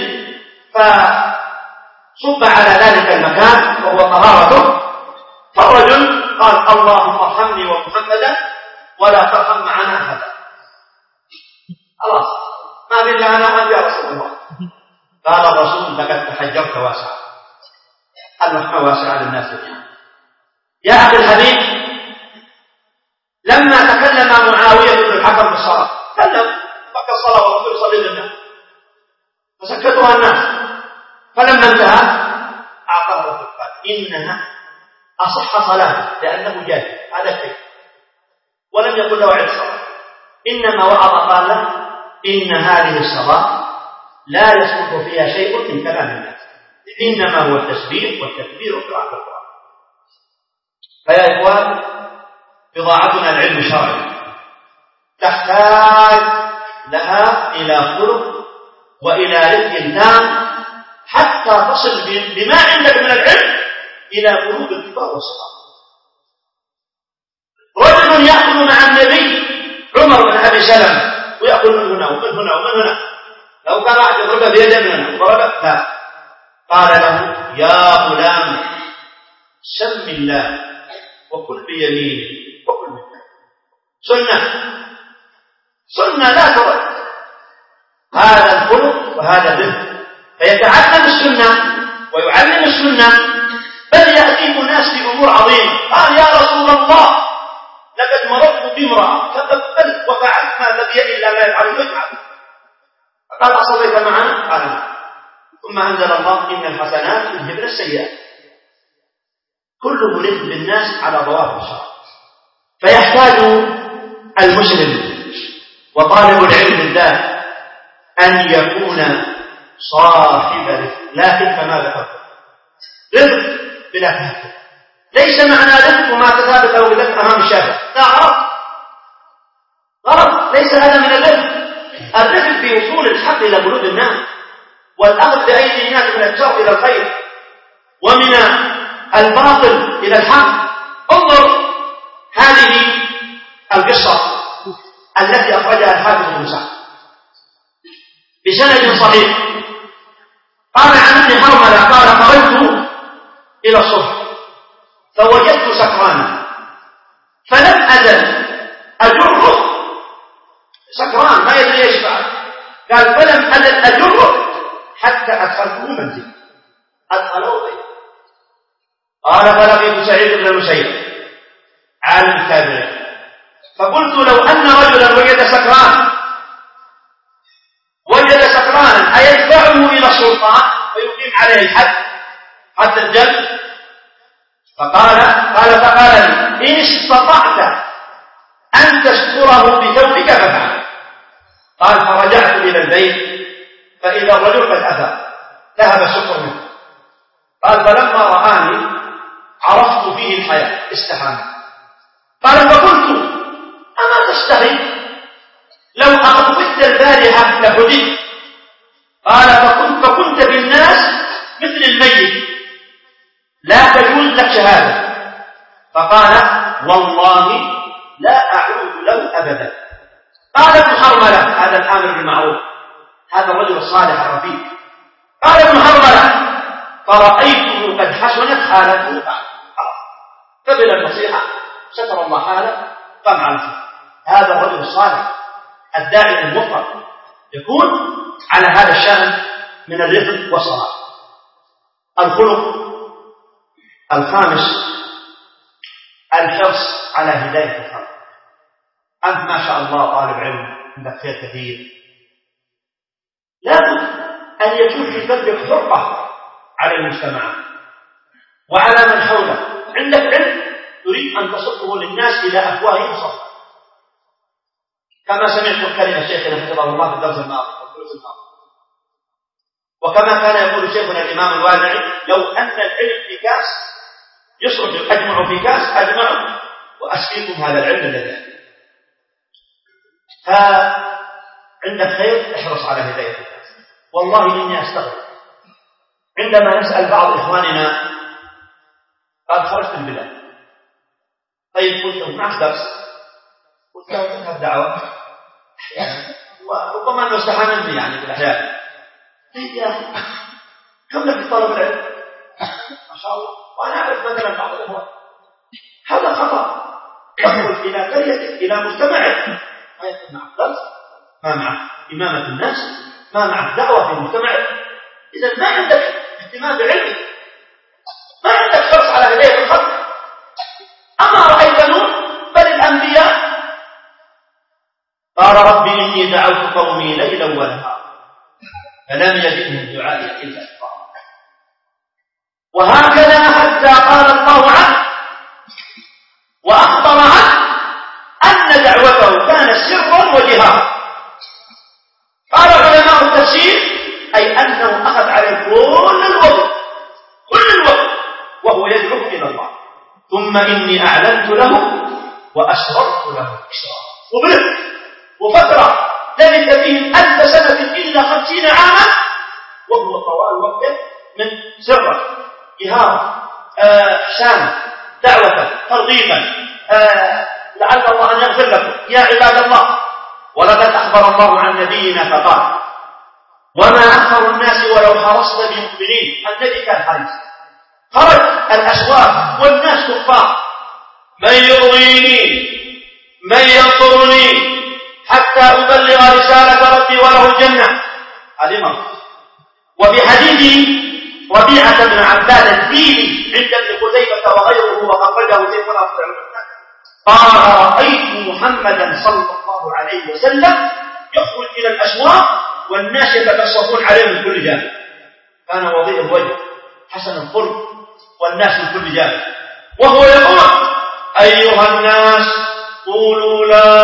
فصب على ذلك المكان وهو طهارته، فالرجل قال اللهم ارحمني ومحمدا ولا ترحم معنا أحدا. خلاص ما بالله أنا وأنت يا رسول الله. قال الرسول لقد تحجرت واسعا، الرحمة واسعة للناس جميعا. يا أخي الحبيب لما تكلم معاوية بن الحكم بالصلاة تكلم بقى الصلاة والرسول يصلي للناس فسكتها الناس، فلما انتهى أعطاه الرسول قال إنها أصح صلاة لأنه جاهل هذا الشيء، ولم يقل له عد صلاة، إنما وعظ قال له إن هذه الصلاة لا يصلح فيها شيء من كلام الناس، إنما هو التسبيح والتكبير وقراءة القرآن. فيا إخوان بضاعتنا العلم الشرعي تحتاج لها إلى خلق وإلى رفق تام حتى تصل بما عندك من العلم إلى قلوب الكبار والصغار. رجل يأكل مع النبي عمر بن أبي سلمة ويأكل من هنا ومن هنا ومن هنا، لو كان واحد يضربه بيده من هنا وضربه لا، قال له يا غلام سم الله وكل بيمينه وكل بالله. سنة سنة لا ترد. هذا الخلق وهذا الرزق، فيتعلم السنة ويعلم السنة، بل يأتيه الناس بأمور عظيمة. قال يا رسول الله لقد مررت بامرأة فقبلت وفعلت ما لم يئن إلا ما يفعل يفعل. قال أصليت معنا؟ قال نعم. ثم أنزل الله إن الحسنات يذهبن السيئات. كله رزق بالناس على ضوابط الشرع. فيحتاج المسلم وطالب العلم بالله أن يكون صاحب رزق، لكن كما ذكرت رزق بلا تهكم. ليس معنى رزق وما تثابت أو بذلك أمام الشافع، لا غلط غلط، ليس هذا من الرزق. الرزق في وصول الحق إلى قلوب الناس والأخذ بأيدي الناس من الشر إلى الخير ومن الباطل إلى الحق. انظر هذه القصة التي أخرجها الحافظ بن سعد بسند صحيح. قال عن ابن حرملة قال خرجت إلى الصبح فوجدت سكرانا فلم أزل أجره، سكران ما يدري ايش فعل، قال فلم أزل أجره حتى أدخلته منزل، أدخله بيت. قال فلقيت سعيد بن المسيب عالم التابعين فقلت لو أن رجلا وجد سكران وجد سكرانا أيدفعه إلى السلطان ويقيم عليه الحد حد الجلد؟ فقال قال فقال لي إن استطعت أن تستره بثوبك ففعل. قال فرجعت إلى البيت فإذا الرجل قد أتى ذهب السكر منه. قال فلما رآني عرفت فيه الحياة استحانة. قال فقلت أما تستحي لو أخذت البارحة لهديت؟ قال فكنت, فكنت بالناس مثل الميت لا تجوز لك شهادة. فقال والله لا أعود له أبدا. قال ابن حرملة هذا الآمر بالمعروف هذا الرجل الصالح الرفيق. قال ابن حرملة فرأيته قد حسنت حالته بعد قبل النصيحة ستر الله حاله قام على فيه. هذا الرجل الصالح الداعي المطلق يكون على هذا الشأن من الرفق والصلاح. الخلق الخامس الحرص على هداية الخلق. أنت ما شاء الله طالب علم عندك خير كثير، لابد أن يكون في قلبك حرقة على المجتمع وعلى من حوله. عندك علم تريد أن تصفه للناس إلى أفواههم صفا، كما سمعت كلمة شيخنا حفظه الله في الدرس الماضي. وكما كان يقول شيخنا الإمام الوالعي لو أن العلم في كاس يصرف أجمع في كاس أجمع وأسقيكم هذا العلم الذي عندي. فعندك خير احرص على هداية الناس. والله إني أستغرب عندما نسأل بعض إخواننا قال خرجت البلاد، طيب قلت له معك درس؟ قلت له تذهب دعوة أحيانا وربما أنه استحى مني يعني بالأحيان. طيب يا أخي كم لك في طلب العلم؟ ما شاء الله. وأنا أعرف مثلا بعض الإخوان هذا خطأ، تخرج إلى قريتك إلى مجتمعك ما يكون معك درس، ما معك إمامة الناس، ما معك دعوة في مجتمعك، إذا ما عندك اهتمام بعلمك، ما عندك حرص على هداية الخلق. أما رأيت نور بل الأنبياء قال رب إني دعوت قومي ليلا ونهارا فلم يزدهم دعائي إلا فرارا. وهكذا حتى قال الله عنه وأخبر عنه أن دعوته كانت سرا وجهارا. قال علماء التفسير أي أنه أخذ عليه كل الوقت كل الوقت وهو يدعو إلى الله. ثم إني أعلنت له وأسررت له إسرارا. وبلغ وفترة لبث فيهم ألف سنة إلا خمسين عاما وهو طوال وقته من سرة جهارا إحسانا دعوة ترغيبا لعل الله أن يغفر لكم يا عباد الله. ولقد أخبر الله عن نبينا فقال وما أكثر الناس ولو حرصت بمؤمنين. النبي كان حريص، خرج الأسواق والناس كفار، من يرضيني من ينصرني حتى أبلغ رسالة ربي وله الجنة. هذه مرة. وفي حديث ربيعة بن عباد الديني عند ابن خزيمة وغيره وأخرجه شيخ الأصل قال رأيت محمدا صلى الله عليه وسلم يخرج إلى الأسواق والناس يتبصرون عليه من كل جانب. كان وضيء الوجه حسن الخلق والناس من كل جانب، وهو يقول أيها الناس قولوا لا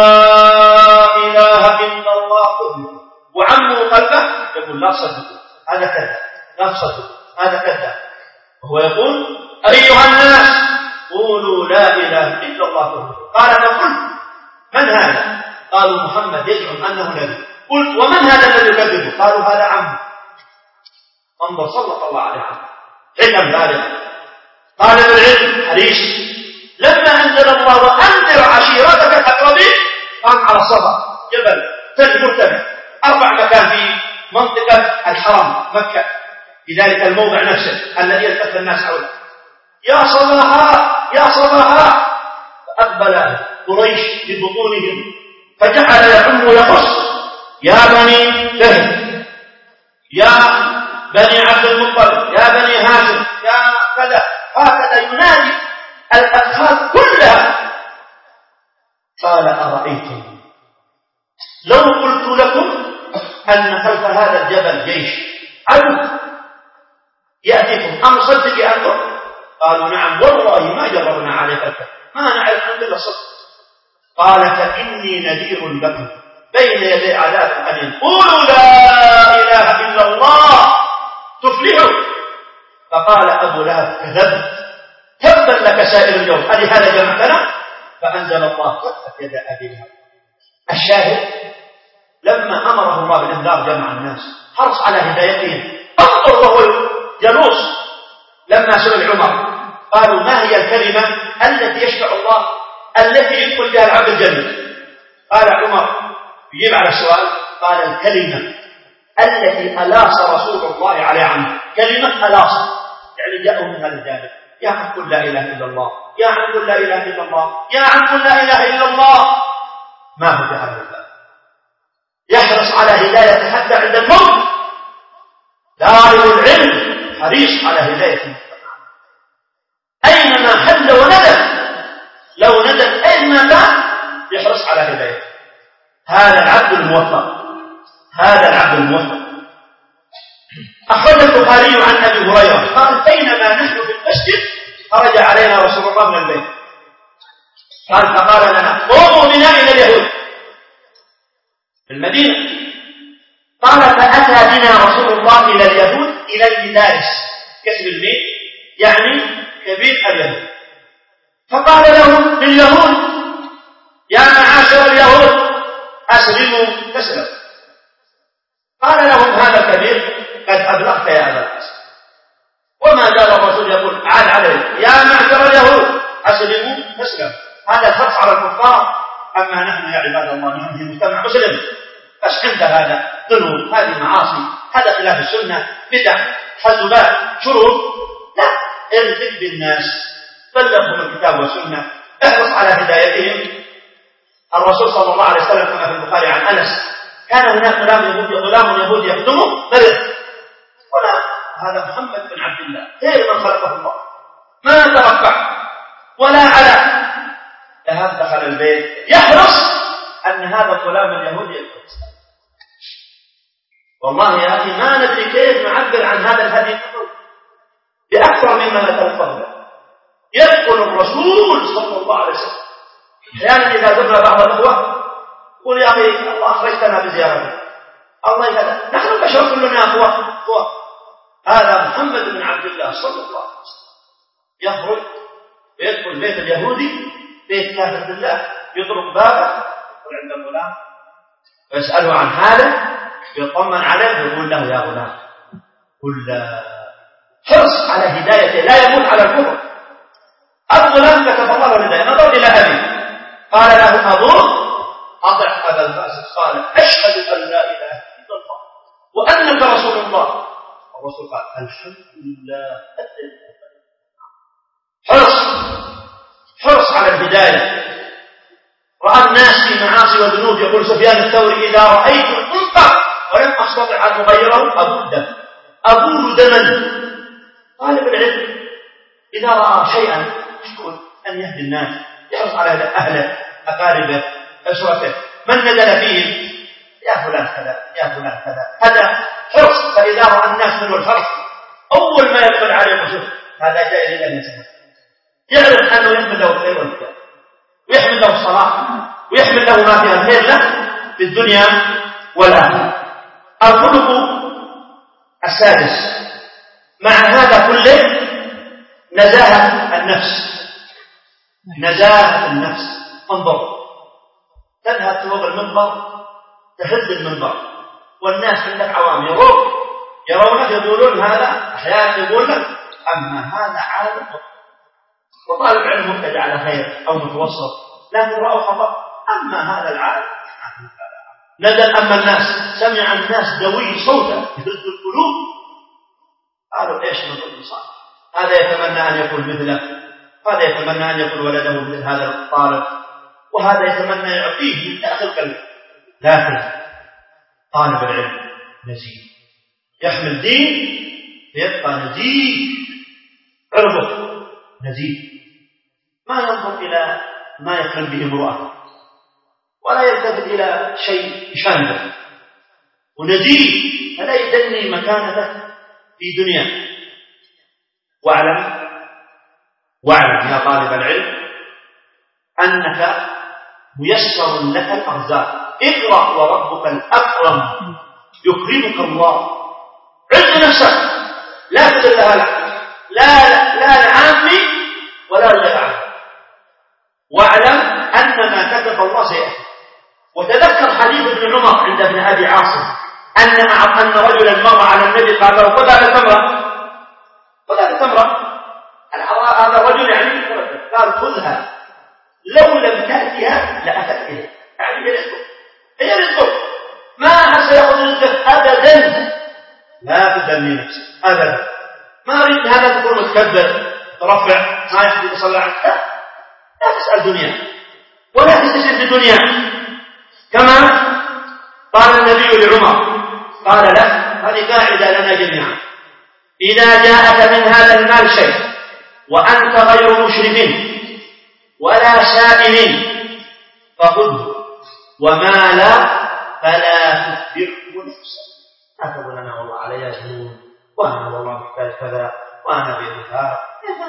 إله إلا الله كله. وعمه قلبه يقول لا تصدقوا هذا كذا، لا تصدقوا هذا كذا. وهو يقول أيها الناس قولوا لا إله إلا الله كله. قال فقلت من هذا؟ قالوا محمد يزعم أنه نبي. قلت ومن هذا الذي يكذبه؟ قالوا هذا عمه. انظر صلى الله عليه وسلم حكم ذلك. قال بالعلم حديث لما أنزل الله وأنذر عشيرتك الأقربين قام على الصفا جبل ثلج مرتفع أربع مكان في منطقة الحرم مكة في ذلك الموضع نفسه الذي يلتف الناس حوله. يا صباحا يا صباحا. فأقبل قريش ببطونهم فجعل يعم ويقص يا بني فهد يا بني عبد المطلب يا بني هاشم يا كذا، هكذا ينادي الأدخال كلها. قال أرأيتم لو قلت لكم أن خلف هذا الجبل جيش عدو يأتيكم أم صدق أنتم؟ قالوا نعم والله ما جربنا عليك الكذب ما نعرف عن الله صدق. قال فإني نذير لكم بين يدي عذاب أليم قولوا لا إله إلا الله تفلحوا. فقال أبو لهب كذبت تبا لك سائر اليوم ألهذا جمعتنا؟ فأنزل الله تبت يد أبي لهب. الشاهد لما أمره الله بالإنذار جمع الناس حرص على هدايتهم. انظر وهو جلوس لما سئل عمر قالوا ما هي الكلمة التي يشفع الله التي يدخل بها العبد الجنة؟ قال عمر يجيب على السؤال قال الكلمة التي ألاص رسول الله عليه عنه. كلمة ألاص يعني جاءوا من هذا الجانب يا عم قل لا إله إلا الله يا عم قل لا إله إلا الله يا عم قل لا إله إلا الله. ما هو جهل الله يحرص على هداية حتى عند الموت. دار العلم حريص على هداية المجتمع أينما حل وندم. لو ندم أينما كان يحرص على هدايته. هذا العبد الموفق هذا العبد الموفق. أخرج البخاري عن أبي هريرة قال بينما نحن في المسجد خرج علينا رسول الله من البيت قال فقال لنا قوموا بنا إلى اليهود في المدينة. قال فأتى بنا رسول الله إلى اليهود إلى المدارس كسب الميم يعني كبير اليهود. فقال لهم لليهود يا معاشر اليهود أسلموا تسلموا. قال لهم هذا الكبير قد أبلغت يا أبا القاسم. وما زال الرسول يقول عاد عليه يا معشر اليهود أسلموا تسلموا. هذا الحرص على الكفار. أما نحن يا عباد الله نحن في مجتمع مسلم بس عند هذا ذنوب هذه معاصي هذا خلاف السنة بدع حزبات شرور. لا ارفق بالناس بلغهم الكتاب والسنة احرص على هدايتهم. الرسول صلى الله عليه وسلم كما في البخاري عن أنس كان هناك غلام يهودي غلام يهودي يخدمه مرض ولا هذا محمد بن عبد الله غير من خلقه الله ما ترفع ولا على. ذهب دخل البيت يحرص أن هذا الغلام اليهودي يدخل. والله يا أخي ما ندري كيف نعبر عن هذا الهدي النبوي بأكثر مما نتلفظ له. يدخل الرسول صلى الله عليه وسلم. أحيانا إذا زرنا بعض الأخوة يقول يا أخي الله أخرجتنا بزيارته الله يهدى نحن بشر كلنا أخوة أخوة. هذا محمد بن عبد الله صلى الله عليه وسلم يخرج ويدخل بيت اليهودي بيت كافر بالله يضرب بابه يقول عند الغلام ويسأله عن حاله يطمن عليه ويقول له يا غلام قل لا. حرص على هدايته لا يموت على الكفر أم كتب الله له الهداية. نظر إلى أبي قال له أبوه أطع أبا القاسم، قال أشهد أن لا إله إلا الله وأنك رسول الله. الرسول قال الحمد لله. حرص حرص على الهداية. رأى الناس في معاصي وذنوب، يقول سفيان الثوري إذا رأيت المنكر ولم أستطع أن أغيره أبول دم أبول دما. طالب العلم إذا رأى شيئا يقول أن يهدي الناس، يحرص على أهله أقاربه أسرته، من نزل فيه يا فلان كذا يا فلان كذا، هذا حرص. فإذا رأى الناس منه الحرص أول ما يدخل عليه وشوف هذا جاء إلى الإنسان، يعرف أنه يحمل له الخير والخير ويحمل له الصلاح ويحمل له ما فيها الخير له في الدنيا والآخرة. الخلق السادس مع هذا كله نزاهة النفس. نزاهة النفس. انظر، تذهب فوق المنبر تهد المنبر والناس عندك عوام يرون يرونك يقولون هذا، أحيانا يقول لك أما هذا عالم وطالب علم مبتدع على خير أو متوسط، لكن رأوا خطأ. أما هذا العالم نزل. أما الناس سمع الناس دوي صوتا يهز القلوب، قالوا إيش نقول صالح، هذا يتمنى أن يكون مثله، هذا يتمنى أن يكون ولده مثل هذا الطالب، وهذا يتمنى يعطيه من داخل قلبه. لكن طالب العلم نزيه يحمل دين فيبقى نزيه، عرضه نزيه، ما ينظر إلى ما يقرن به امرأة ولا يلتفت إلى شيء يشانه، ونزيه فلا يدني مكانته في دنيا. واعلم واعلم يا طالب العلم أنك ميسر لك الأرزاق. اقرأ وربك الأكرم يكرمك الله. عد نفسك، لا تدلها لك، لا لا لعامي ولا للعام. واعلم أن ما كتب الله سيأتي. وتذكر حديث ابن عمر عند ابن أبي عاصم أن أن رجلا مر على النبي قال له خذ هذا التمرة، خذ هذا التمرة. هذا الرجل يعني قال خذها، لو لم تأتها لأتت إليه، يعني رزقك هي رزقك، ما سيأخذ رزقك أبدا. لا تدني نفسك أبدا، ما أريد هذا تكون متكبر ترفع ما يحدث يصلى عنك، لا لا تسأل دنيا ولا تستشر في الدنيا. كما قال النبي لعمر قال له، هذه قاعدة لنا جميعا، إذا جاءك من هذا المال شيء وأنت غير مشرف ولا سائل فخذه، وما لا فلا تتبعه نفسك. لا تقول أنا والله علي ذنوب وأنا والله محتاج كذا وأنا بيدي هذا.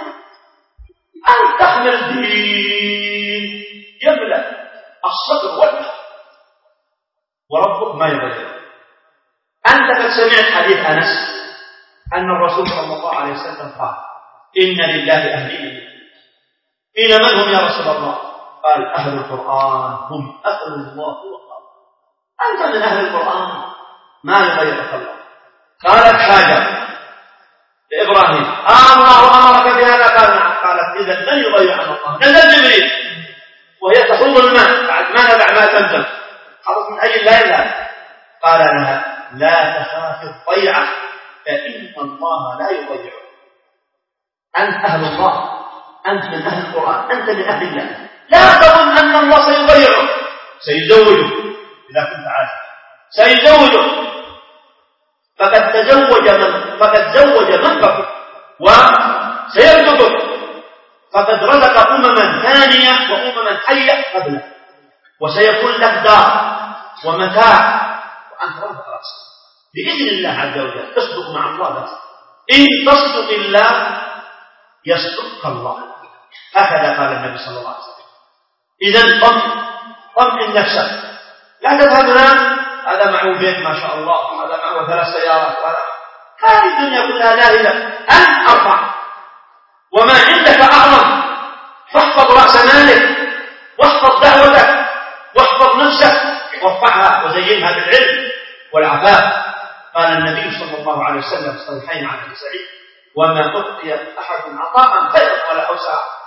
أن تحمل الدين يملأ الصدر والقلب وربك ما يبدل. أنت قد سمعت حديث أنس أن الرسول صلى الله عليه وسلم قال إن لله أهلين. إلى من هم يا رسول الله؟ قال أهل القرآن هم أهل الله وقال. أنت من أهل القرآن ما يغيرك الله. قالت حاجة لإبراهيم آه الله أمرك بهذا؟ قال نعم. قالت إذا لن يضيع عن الله. نزل جبريل وهي تحوض الماء بعد ما نبع ما تنزل خلص من أجل لا إله. قال لها لا تخاف الضيعة فإن الله لا يضيع. أنت أهل الله، أنت من أهل القرآن، أنت من أهل الله. لا تظن أن الله سيضيعك، سيزوجك إذا كنت عارف، سيزوجك. فقد تزوج من فقد زوج من قبل وسيرزقك. فقد رزق أمما ثانية وأمما حية قبله، وسيكون لك دار ومتاع وأنت رب رأسك بإذن الله عز وجل. تصدق مع الله بس. إن تصدق الله يصدق الله. هكذا قال النبي صلى الله عليه وسلم. إذن طمئن طمئن نفسك، لا تذهب هنا هذا معه بيت ما شاء الله، هذا معه ثلاث سيارات، هذه الدنيا كلها لاهبة. أنت أرفع وما عندك أعظم. فاحفظ رأس مالك واحفظ دعوتك واحفظ نفسك وارفعها وزينها بالعلم والعفاف. قال النبي صلى الله عليه وسلم في الصحيحين عن أبي سعيد وما أعطي أحد عطاء خيرا ولا أوسع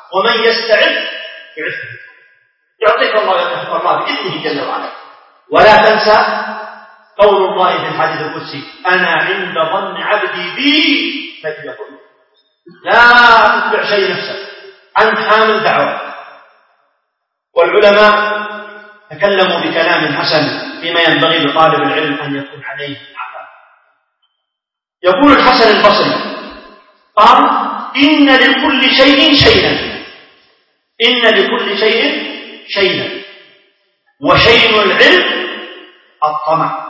ومن يستعد يعفه، يعطيك الله الله بإذنه جل وعلا. ولا تنسى قول الله في الحديث القدسي: أنا عند ظن عبدي بي فليقل. لا تتبع شيء نفسك، أنت حامل دعوة. والعلماء تكلموا بكلام حسن فيما ينبغي لطالب العلم أن يكون عليه عقل. يقول الحسن البصري قال: إن لكل شيء شينا، إن لكل شيء شينا، وشين العلم الطمع.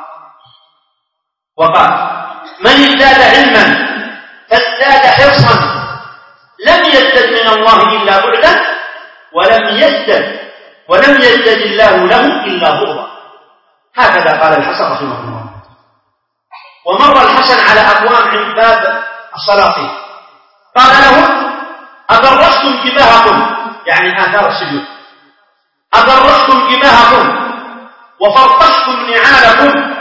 وقال: من ازداد علما فازداد حرصا لم يزدد من الله إلا بعدا، ولم يزدد ولم يزدد الله له إلا بغضا. هكذا قال الحسن رحمه الله. ومر الحسن على أقوام عند باب السلاطين قال لهم: أبرزتم جباهكم، يعني آثار السجود، أبرزتم جباهكم وفرقشتم نعالكم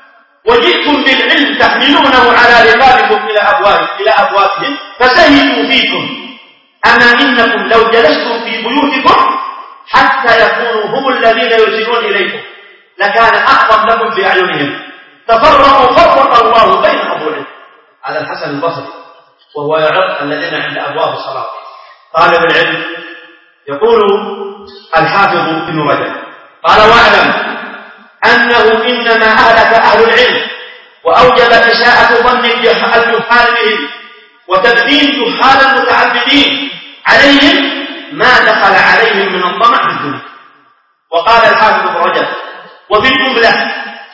وجئتم بالعلم تحملونه على رقابكم إلى أبواب إلى أبوابهم فزهدوا فيكم، أما إنكم لو جلستم في بيوتكم حتى يكونوا هم الذين يرسلون إليكم لكان أعظم لكم في أعينهم، تفرقوا فرق الله بين أبوابهم. هذا الحسن البصري وهو يعظ الذين عند أبواب الصلاة. طالب العلم يقول الحافظ ابن رجب قال: واعلم أنه إنما أهلك أهل العلم وأوجب إساءة ظن الجهال بهم وتبديل جهال المتعبدين عليهم ما دخل عليهم من الطمع في الدنيا. وقال الحافظ ابن رجب: وفي الجملة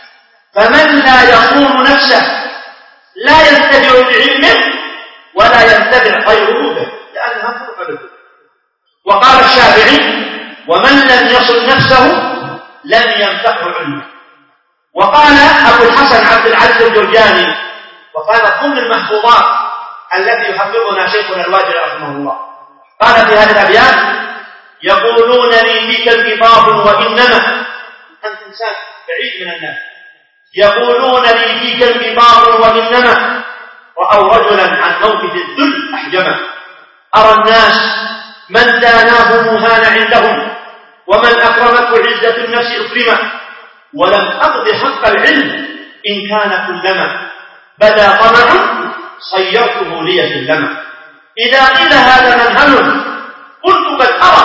فمن لا يصون نفسه لا يتبع بعلمه ولا يتبع غيره به، لأنها فرق له. وقال الشافعي: ومن لم يصن نفسه لم ينفعه علمه. وقال أبو الحسن عبد العزيز الجرجاني، وكانت ضمن المحفوظات التي يحفظنا شيخنا الواجد رحمه الله، قال في هذه الأبيات: يقولون لي فيك انقباض وإنما أنت إنسان بعيد من الناس، يقولون لي فيك انقباض وإنما رأوا رجلا عن موقف الذل أحجمه. أرى الناس من داناه مهان عندهم ومن أكرمته عزة النفس أكرمه، ولم أقض حق العلم إن كان كلما بدا طمع صيرته لي سلما. إذا قيل هذا منهل قلت بل أرى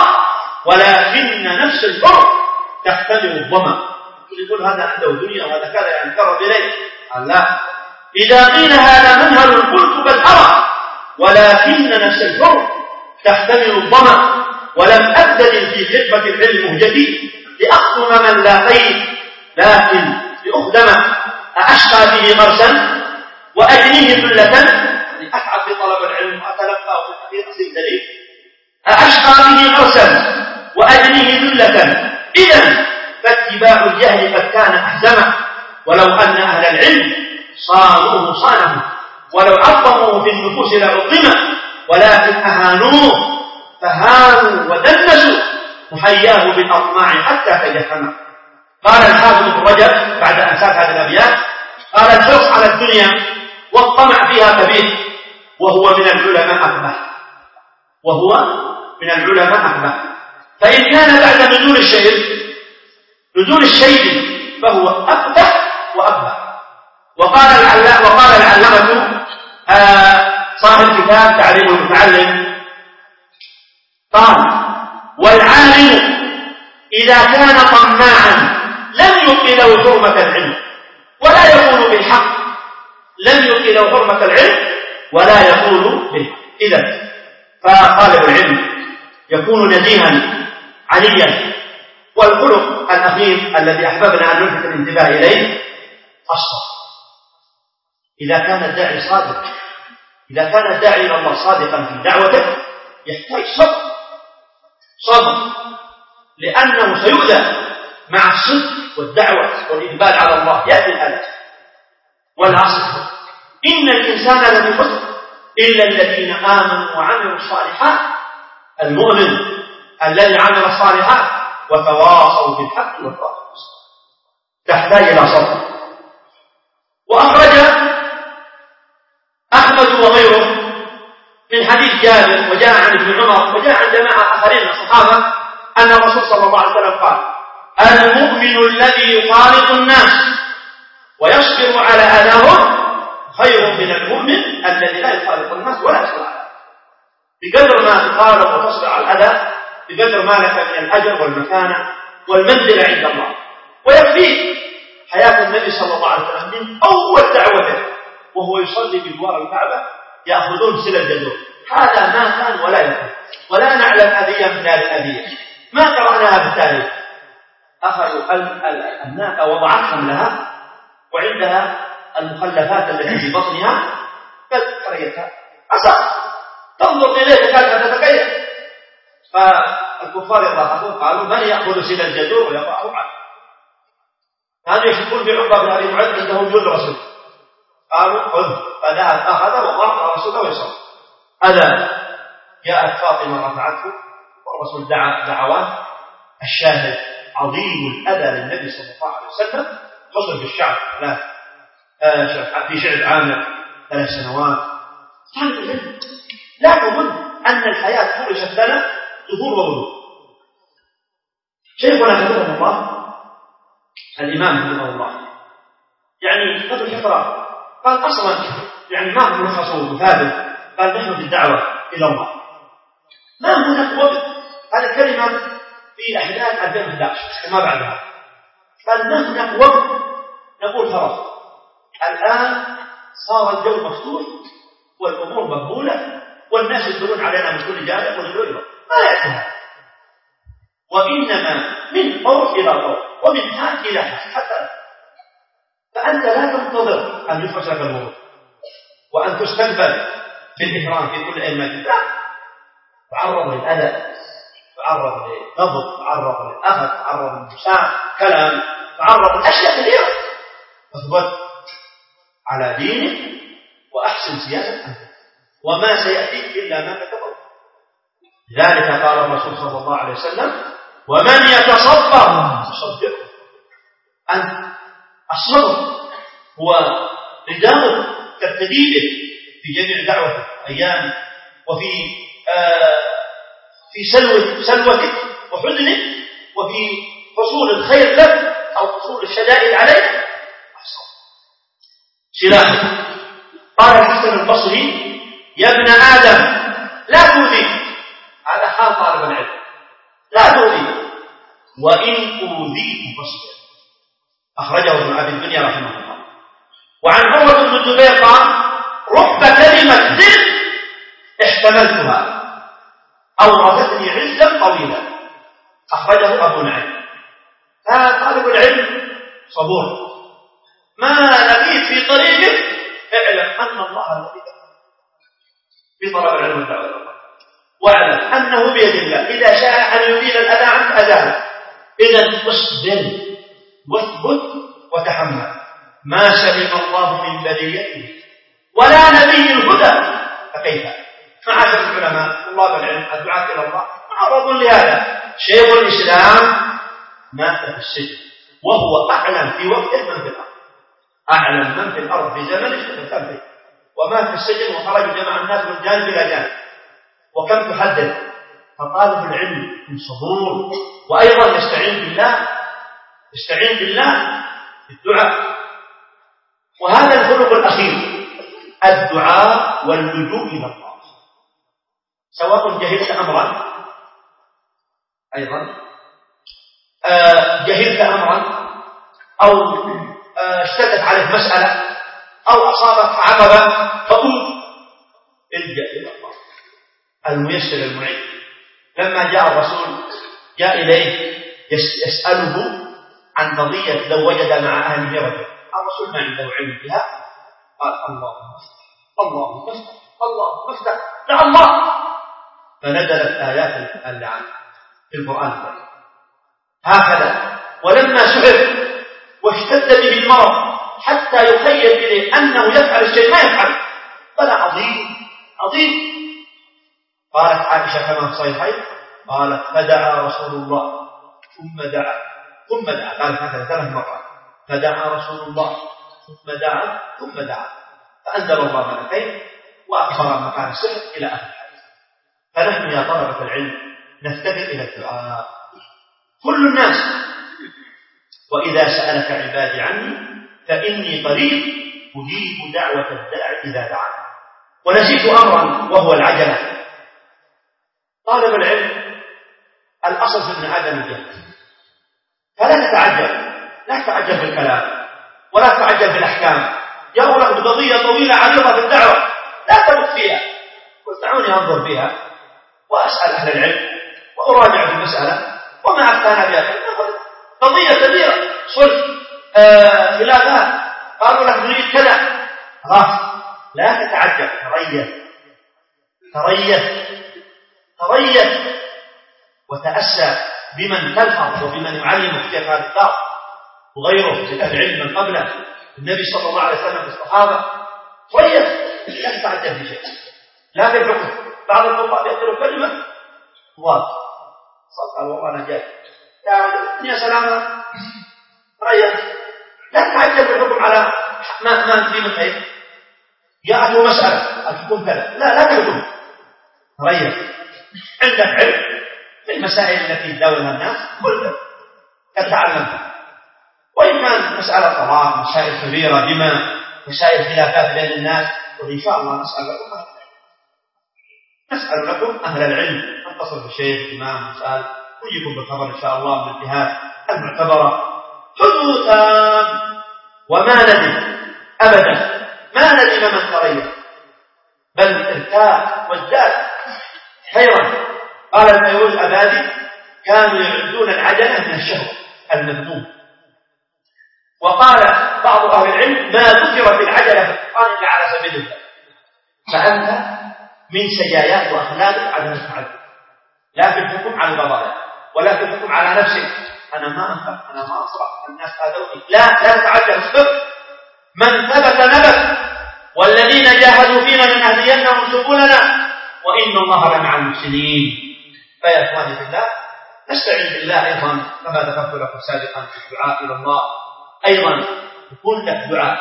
ولكن نفس الحر تحتمل الظما. يقول هذا عنده دنيا وهذا كذا يعني كرم إليه. قال لا، إذا قيل هذا منهل قلت بل أرى ولكن نفس الحر تحتمل الظما. ولم أبتدل في خدمة العلم مهجتي لأخدم من لاقيت، لكن لأخدم أشقى به مرسا وأجنيه ذلة، أتعب في طلب العلم وأتلقى في الحقيقة دليل، أشقى به مرسا وأجنيه ذلة. إذن فاتباع الجهل قد كان أحزما، ولو أن أهل العلم صانوه صانه، ولو عظموه في النفوس لعظمه، ولكن أهانوه فهانوا ودنسوا محياه بالأطماع حتى تجهما. قال الحافظ ابن رجب بعد أن ساق هذه الأبيات، قال: الحرص على الدنيا والطمع فيها كبير، وهو من العلماء أقبح، وهو من العلماء أقبح. فإن كان بعد نزول الشيء نزول الشيء فهو أقبح وأقبح. وقال العلامة وقال العلامة آه صاحب كتاب تعليم المتعلم قال: والعالم إذا كان طماعا لم يبق له حرمة العلم ولا يقول بالحق، لم يبق له حرمة العلم ولا يقول بالحق. إذن فطالب العلم يكون نزيها عليا. والخلق الأخير الذي أحببنا أن نلفت الانتباه إليه الصبر. إذا كان الداعي صادق، إذا كان الداعي إلى الله صادقا في دعوته يحتاج صبر، صبر، لأنه سيؤذى مع الصدق والدعوة والإقبال على الله يأتي الأذى. والعصر إن الإنسان لفي خسر إلا الذين آمنوا وعملوا الصالحات. المؤمن الذي عمل الصالحات وتواصوا بالحق والتواصوا بالصبر تحتاج إلى صبر. وأخرج أحمد وغيره من حديث جابر وجاء عن ابن عمر وجاء عن جماعة آخرين من الصحابة أن الرسول صلى الله عليه وسلم قال: المؤمن الذي يخالط الناس ويصبر على أذاهم خير من المؤمن الذي لا يخالط الناس ولا يصبر على أذاهم. بقدر ما تخالط وتصبر على الأذى بقدر ما لك من الأجر والمكانة والمنزلة عند الله. ويكفيك حياة النبي صلى الله عليه وسلم من أول دعوته وهو يصلي بجوار الكعبة يأخذون سل الجزور. هذا ما كان ولا يكون، ولا نعلم أذية من هذه الأذية، ما قرأناها بالتاريخ. أخذوا الناقة وضعت حملها وعندها المخلفات التي في بطنها فقريتها عصا تنظر إليه كانت تتكيف. فالكفار يضاحكون قالوا: من يأخذ سل الجزور ويضعه عنه؟ هذا يشكون بعقبة بن أبي معيط عنده وجود الرسول. قالوا: خذ. فذهب أخذ وضرب رسوله ويصل. هذا جاءت فاطمة رفعته والرسول دعا دعوات. الشاهد عظيم الأذى للنبي صلى الله عليه وسلم حصل في الشعب ثلاث آه في شعب عامر ثلاث سنوات. طالب العلم لا تظن أن الحياة فرشت لنا ظهور وولود. شيخنا حفظه الله الإمام حفظه الله يعني قبل فترة قال أصلا يعني ما هو ملخص وثابت. قال: نحن في الدعوة إلى الله ما هناك وقت. هذه كلمة في أحداث ألفين وأحد عشر وما بعدها. قال: ما هناك وقت نقول خلاص الآن صار الجو مفتوح والأمور مقبولة والناس يدخلون علينا من كل جانب ويقولون ما يأتي هذا. وإنما من طرف إلى طرف ومن حال إلى حال حتى. فأنت لا تنتظر أن يفرش لك الموضوع وأن تستقبل بالإكرام في كل أيام. لا، تعرض للأذى، تعرض للغضب، تعرض للأخذ، تعرض للمساء كلام، تعرض لأشياء كثيرة. اثبت على دينك وأحسن سياسة أنت وما سيأتيك إلا ما كتب الله. لذلك قال الرسول صلى الله عليه وسلم: ومن يتصبر تصدقه. أن الصبر هو رداء ترتديده في جميع دعوته أيام وفي آه في سلوة سلوتك وحزنك وفي حصول الخير لك أو حصول الشدائد عليك. سلاح. قال الحسن البصري: يا ابن آدم لا تؤذي. هذا حال طالب العلم، لا تؤذي، وإن أوذيت فاصبر. أخرجه ابن أبي الدنيا رحمه الله. وعن عروة بن الزبير قال: رب كلمة زل احتملتها أورثتني عزا طويلا. أخرجه أبو نعيم. هذا طالب العلم صبور، ما لقيت في طريقك اعلم أن الله الذي في طلب العلم والدعوة إلى الله، واعلم أنه بيد الله، إذا شاء أن يزيل الأذى عنك أزاله. إذا اصبر واثبت وتحمل. ما سلم الله من بليته ولا نبي الهدى فكيف. معاشر العلماء طلاب العلم الدعاة إلى الله معرضون لهذا. شيخ الإسلام مات في السجن وهو أعلم في وقته من في الأرض، أعلم من في الأرض في زمنه في ومات في السجن وخرج جمع الناس من جانب إلى جانب. وكم تحدث. فطالب العلم صبور وأيضا يستعين بالله، يستعين بالله بالدعاء. وهذا الخلق الأخير الدعاء واللجوء إلى الله. سواء جهلت أمرا أيضا آه جهلت أمرا أو آه اشتدت عليك مسألة أو أصابك عقبة فقل الجأ إلى الله الميسر المعين. لما جاء الرسول جاء إليه يسأله عن قضية لو وجد مع أهله رجل، الرسول ما عنده علم بها، قال اللهم افتح اللهم افتح اللهم افتح دع الله. فنزلت آيات اللعن في القرآن الكريم هكذا. ولما سحر واشتد به المرض حتى يخيل إليه أنه يفعل الشيء ما يفعل، فلا عظيم عظيم. قالت عائشة كما في الصحيحين قالت فدعا رسول الله ثم دعا ثم دعا، قالت هكذا ثلاث مرات، فدعا رسول الله ثم دعا ثم دعا، فأنزل الله ملكين وأكبر مكان السحر إلى أهل الحديث. فنحن يا طلبة العلم نفتقر إلى الدعاء كل الناس. وإذا سألك عبادي عني فإني قريب أجيب دعوة الداعي إذا دعاني. ونسيت أمرا وهو العجلة. طالب العلم الأصل في ابن آدم الجهل، فلا تتعجل، لا تتعجل بالكلام ولا تتعجل بالأحكام. جاءوا لك بقضية طويلة عريضة في الدعوة لا تمت فيها، قل دعوني أنظر فيها وأسأل أهل العلم وأراجع في المسألة وما أفتانا بها. قضية كبيرة صلح آه خلافات، قالوا لك نريد كذا، خلاص لا تتعجل، تريث تريث تريث وتأسى بمن تلحظ وبمن يعلمك كيف هذا الدار وغيره من أهل العلم من قبله، النبي صلى الله عليه وسلم والصحابة. تريث، لا تتعجل في شيء، لا تبعد. بعض الطلاب يقولوا كلمة واضح صدق قال والله أنا جاي يا سلامة، تريث، لا تتعجل بالحكم على ما ما في مكان جاءته مسألة الحكم كذا، لا لا تحكم، تريث. عندك علم في المسائل التي يتداولها الناس كلها تتعلمها، وإن كان مسألة طلاق، مسائل كبيرة بما مسائل خلافات بين الناس، وإن شاء الله نسأل لكم نسأل لكم أهل العلم، نتصل بالشيخ الإمام نسأل ويجيكم بالخبر إن شاء الله من الجهات المعتبرة حدوثا. وما ندم أبدا، ما ندم من تريث، بل ارتاح وازداد خيرا. قال الفيروز أبادي كانوا يعدون العجلة من الشهوة المذموم. وقال بعض أهل العلم ما ذكر في العجلة في القرآن إلا على سبيل الله، فأنت من سجايات وأخلاقك عدم التعدد، لا في الحكم على البضائع ولا في الحكم على نفسك، أنا ما أنفق، أنا ما أصرف، الناس آذوني، لا لا تتعجل، اصبر، من ثبت نبت والذين جاهدوا فينا لنهدينهم سبلنا وإن الله لمع المحسنين. فيا إخواني في الله نستعين بالله أيضا كما ذكرت لكم سابقا في الدعاء إلى الله، أيضا يكون لك دعاء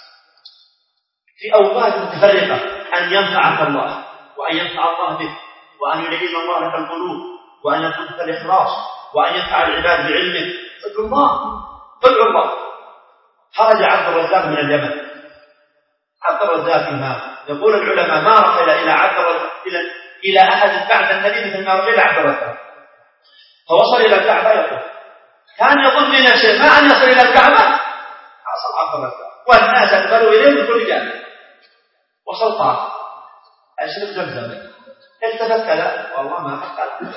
في أوقات متفرقة أن ينفعك الله وأن ينفع الله بك وأن يلين الله لك القلوب وأن يكون لك الإخلاص وأن ينفع العباد بعلمك. فادعوا الله، فادعوا الله. خرج عبد الرزاق من اليمن، عبد الرزاق إمام، يقول العلماء ما رحل إلى عبد الرزاق إلى إلى أحد بعد النبي مثل ما رحل إلى عبد الرزاق. فوصل إلى الكعبة يقول كان يظن بنفسه ما أن يصل إلى الكعبة، حصل عبد الرزاق والناس أقبلوا إليه من كل جانب. وصل طاف أشرب زمزم، التفت كذا والله ما حق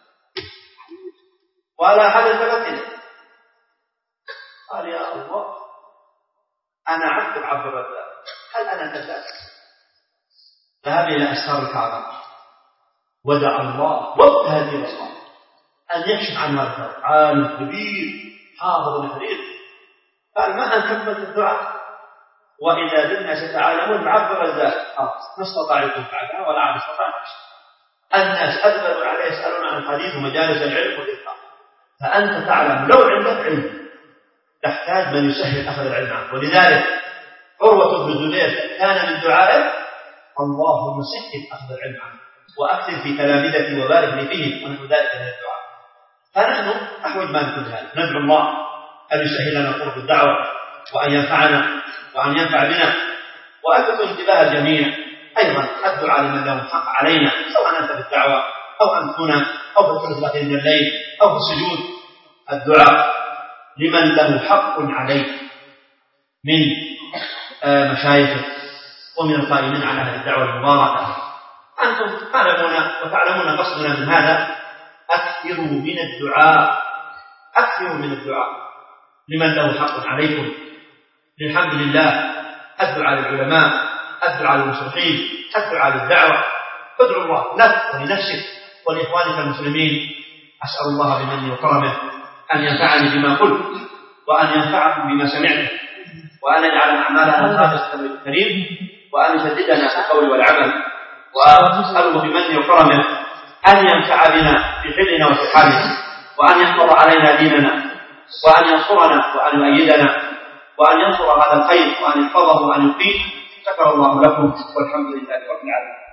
ولا أحد التفت إليه. قال يا الله أنا عبد عبد الرزاق، هل أنا كذاب؟ ذهب إلى أسفار الكعبة ودعا الله وقت هذه الصلاة أن يكشف عن هذا عالم كبير حاضر محرير. قال ما أن كملت الدعاء وإذا بالناس يتعالمون بعبد الرزاق ما استطاع يكون بعدها ولا عاد استطاع. الناس أدبروا عليه يسألون عن الحديث ومجالس العلم والإلقاء. فأنت تعلم لو عندك علم تحتاج من يسهل أخذ العلم عنه. ولذلك عروة بن الزبير كان من دعائه اللهم سهل أخذ العلم عنه وأكثر في تلامذتي وبارك لي فيهم ونحو ذلك من الدعاء. فنحن أحوج ما نكون هذا، ندعو الله أن يسهل لنا طرق الدعوة وأن ينفعنا وأن ينفع بنا. وألفت انتباه الجميع أيضا الدعاء لمن له حق علينا، سواء أنت في الدعوة أو أنت هنا أو في الثلث الأخير من الليل أو في السجود. الدعاء لمن له حق عليك من مشايخك ومن القائمين على هذه الدعوة المباركة. أنتم تعلمون وتعلمون قصدنا من هذا. أكثروا من الدعاء، أكثروا من الدعاء لمن له حق عليكم. الحمد لله الدعاء للعلماء، الدعاء للمصلحين، الدعاء للدعوة. ادعوا الله لك ولنفسك ولإخوانك المسلمين. أسأل الله بمنه وكرمه أن ينفعني بما قلت وأن ينفعكم بما سمعتم وأن يجعل أعمالنا خالصة للكريم وأن يسددنا في القول والعمل. وأسأله بمنه وكرمه أن ينفع بنا في حلنا وفي حالنا وأن يحفظ علينا ديننا وأن ينصرنا وأن يؤيدنا وأن ينصر هذا الخير وأن يحفظه وأن يقيم شكر الله لكم والحمد لله رب العالمين.